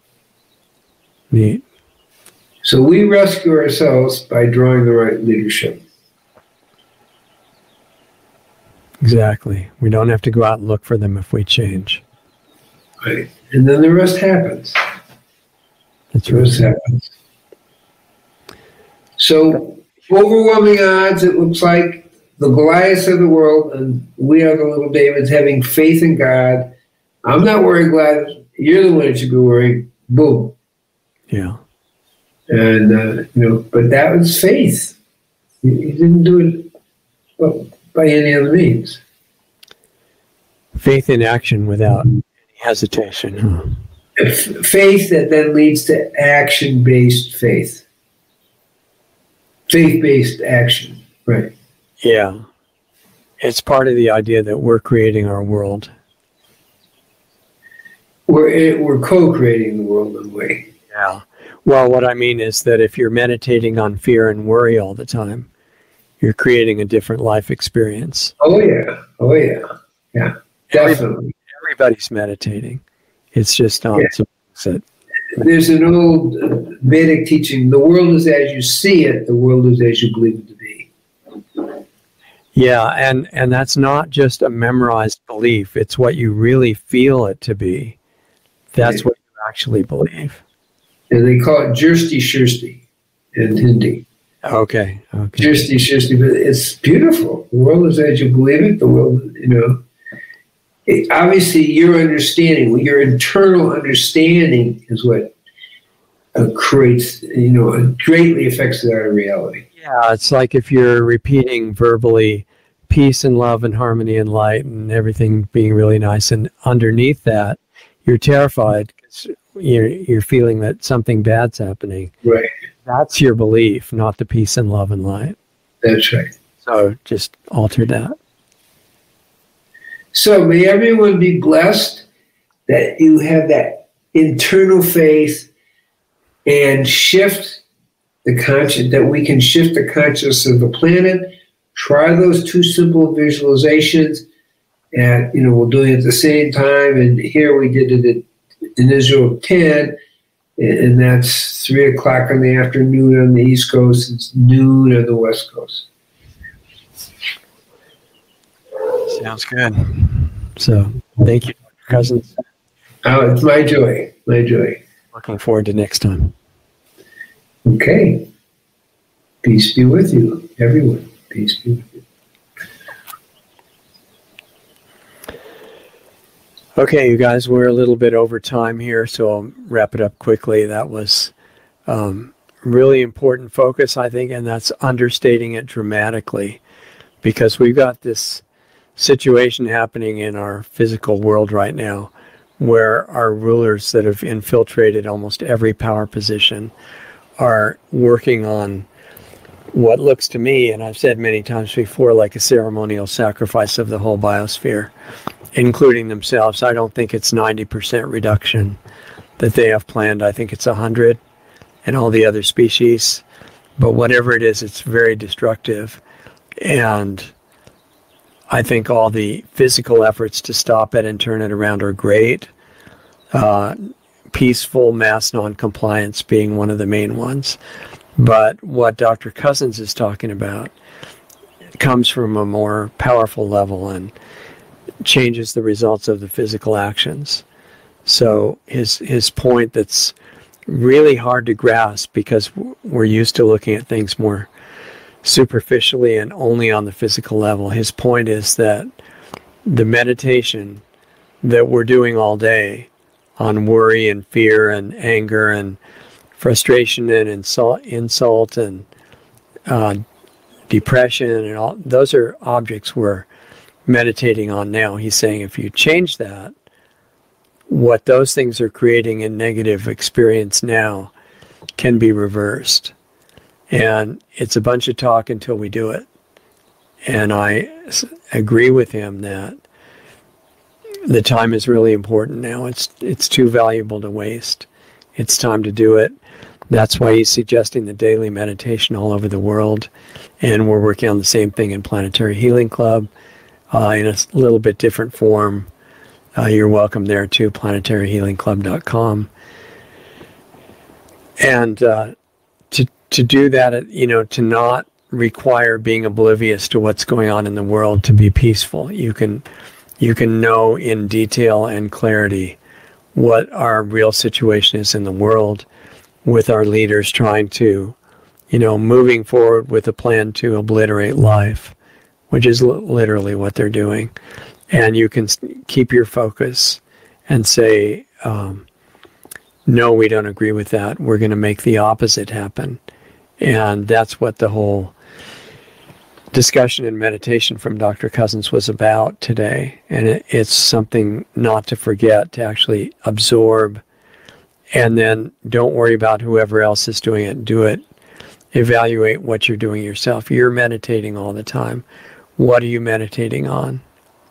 Neat. So we rescue ourselves by drawing the right leadership. Exactly. We don't have to go out and look for them if we change. Right. And then the rest happens. That's the rest right. happens. So overwhelming odds, it looks like the Goliaths of the world, and we are the little Davids having faith in God. I'm not worried, glad. You're the one that should be worried. Boom. Yeah. And, uh, you know, but that was faith. He, he didn't do it well, by any other means. Faith in action without any hesitation. Huh? F- faith that then leads to action-based faith. Faith-based action, right. Yeah. It's part of the idea that we're creating our world. We're, we're co-creating the world in a way. Yeah. Well, what I mean is that if you're meditating on fear and worry all the time, you're creating a different life experience. Oh, yeah. Oh, yeah. Yeah, definitely. Everybody's meditating. It's just on yeah. some There's an old uh, Vedic teaching, the world is as you see it, the world is as you believe it to be. Yeah, and, and that's not just a memorized belief. It's what you really feel it to be. That's right. What you actually believe. And they call it Jrishti Shrishti in Hindi. Okay, okay. Jrishti Shrishti, but it's beautiful. The world is as you believe it, the world, you know. It, obviously, your understanding, your internal understanding is what uh, creates, you know, it greatly affects our reality. Yeah, it's like if you're repeating verbally peace and love and harmony and light and everything being really nice, and underneath that, you're terrified because you're, you're feeling that something bad's happening. Right. That's your belief, not the peace and love and light. That's right. So just alter that. So may everyone be blessed that you have that internal faith and shift the conscious, that we can shift the consciousness of the planet. Try those two simple visualizations, and you know we're doing it at the same time. And here we did it at, in Israel at ten, and that's three o'clock in the afternoon on the East Coast. It's noon on the West Coast. Sounds good. So, thank you, Doctor Cousens. Oh, it's my joy. My joy. Looking forward to next time. Okay. Peace be with you, everyone. Peace be with you. Okay, you guys, we're a little bit over time here, so I'll wrap it up quickly. That was um, really important focus, I think, and that's understating it dramatically, because we've got this situation happening in our physical world right now where our rulers that have infiltrated almost every power position are working on what looks to me, and I've said many times before, like a ceremonial sacrifice of the whole biosphere, including themselves. I don't think it's ninety percent reduction that they have planned. I think it's one hundred and all the other species. But whatever it is, it's very destructive. And I think all the physical efforts to stop it and turn it around are great. Uh, peaceful mass non-compliance being one of the main ones. But what Doctor Cousens is talking about comes from a more powerful level and changes the results of the physical actions. So his his point that's really hard to grasp, because we're used to looking at things more superficially and only on the physical level. His point is that the meditation that we're doing all day on worry and fear and anger and frustration and insult, insult and uh, depression and all, those are objects we're meditating on now. He's saying if you change that, what those things are creating in negative experience now can be reversed. And it's a bunch of talk until we do it. And I agree with him that the time is really important now. It's it's too valuable to waste. It's time to do it. That's why he's suggesting the daily meditation all over the world. And we're working on the same thing in Planetary Healing Club uh, in a little bit different form. Uh, you're welcome there too, planetary healing club dot com. And uh, to to do that, you know, to not require being oblivious to what's going on in the world to be peaceful. You can you can know in detail and clarity what our real situation is in the world, with our leaders trying to, you know, moving forward with a plan to obliterate life, which is l- literally what they're doing. And you can keep your focus and say, um, no, we don't agree with that. We're going to make the opposite happen. And that's what the whole discussion and meditation from Doctor Cousens was about today. And it, it's something not to forget, to actually absorb. And then don't worry about whoever else is doing it. Do it. Evaluate what you're doing yourself. You're meditating all the time. What are you meditating on?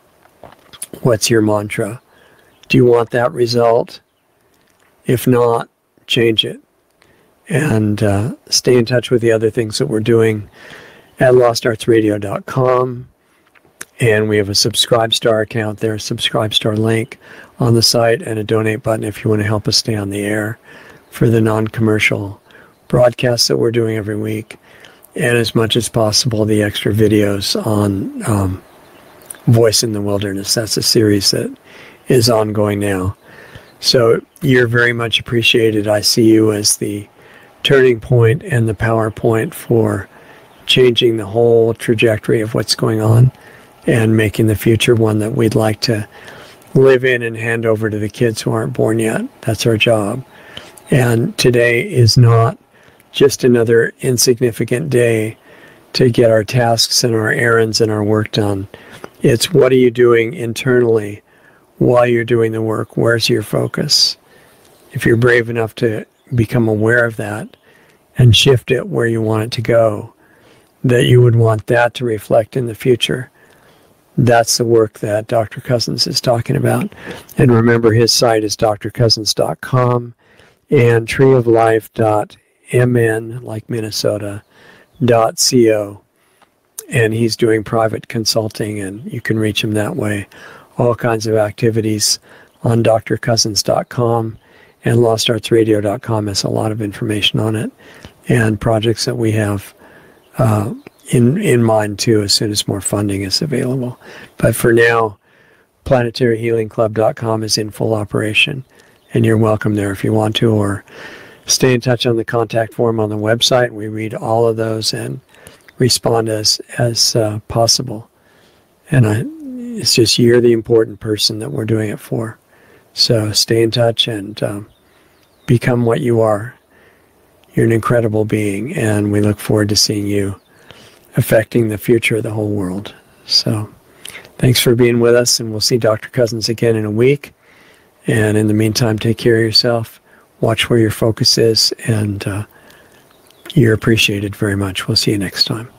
What's your mantra? Do you want that result? If not, change it. And uh, stay in touch with the other things that we're doing at lost arts radio dot com. And we have a Subscribestar account there, a Subscribestar link on the site, and a donate button if you want to help us stay on the air for the non-commercial broadcasts that we're doing every week. And as much as possible, the extra videos on um, Voice in the Wilderness. That's a series that is ongoing now. So you're very much appreciated. I see you as the turning point and the power point for changing the whole trajectory of what's going on and making the future one that we'd like to live in and hand over to the kids who aren't born yet. That's our job. And today is not just another insignificant day to get our tasks and our errands and our work done. It's what are you doing internally while you're doing the work? Where's your focus? If you're brave enough to become aware of that and shift it where you want it to go, that you would want that to reflect in the future. That's the work that Doctor Cousens is talking about. And remember, his site is d r cousens dot com and tree of life dot M N, like Minnesota, dot co. And he's doing private consulting, and you can reach him that way. All kinds of activities on d r cousins dot com, and lost arts radio dot com has a lot of information on it, and projects that we have uh, in in mind too, as soon as more funding is available. But for now, planetary healing club dot com is in full operation, and you're welcome there if you want to, or stay in touch on the contact form on the website. We read all of those and respond as as uh, possible. And I, it's just you're the important person that we're doing it for. So stay in touch and um, become what you are. You're an incredible being, and we look forward to seeing you affecting the future of the whole world. So thanks for being with us, and we'll see Doctor Cousins again in a week. And in the meantime, take care of yourself. Watch where your focus is, and uh, you're appreciated very much. We'll see you next time.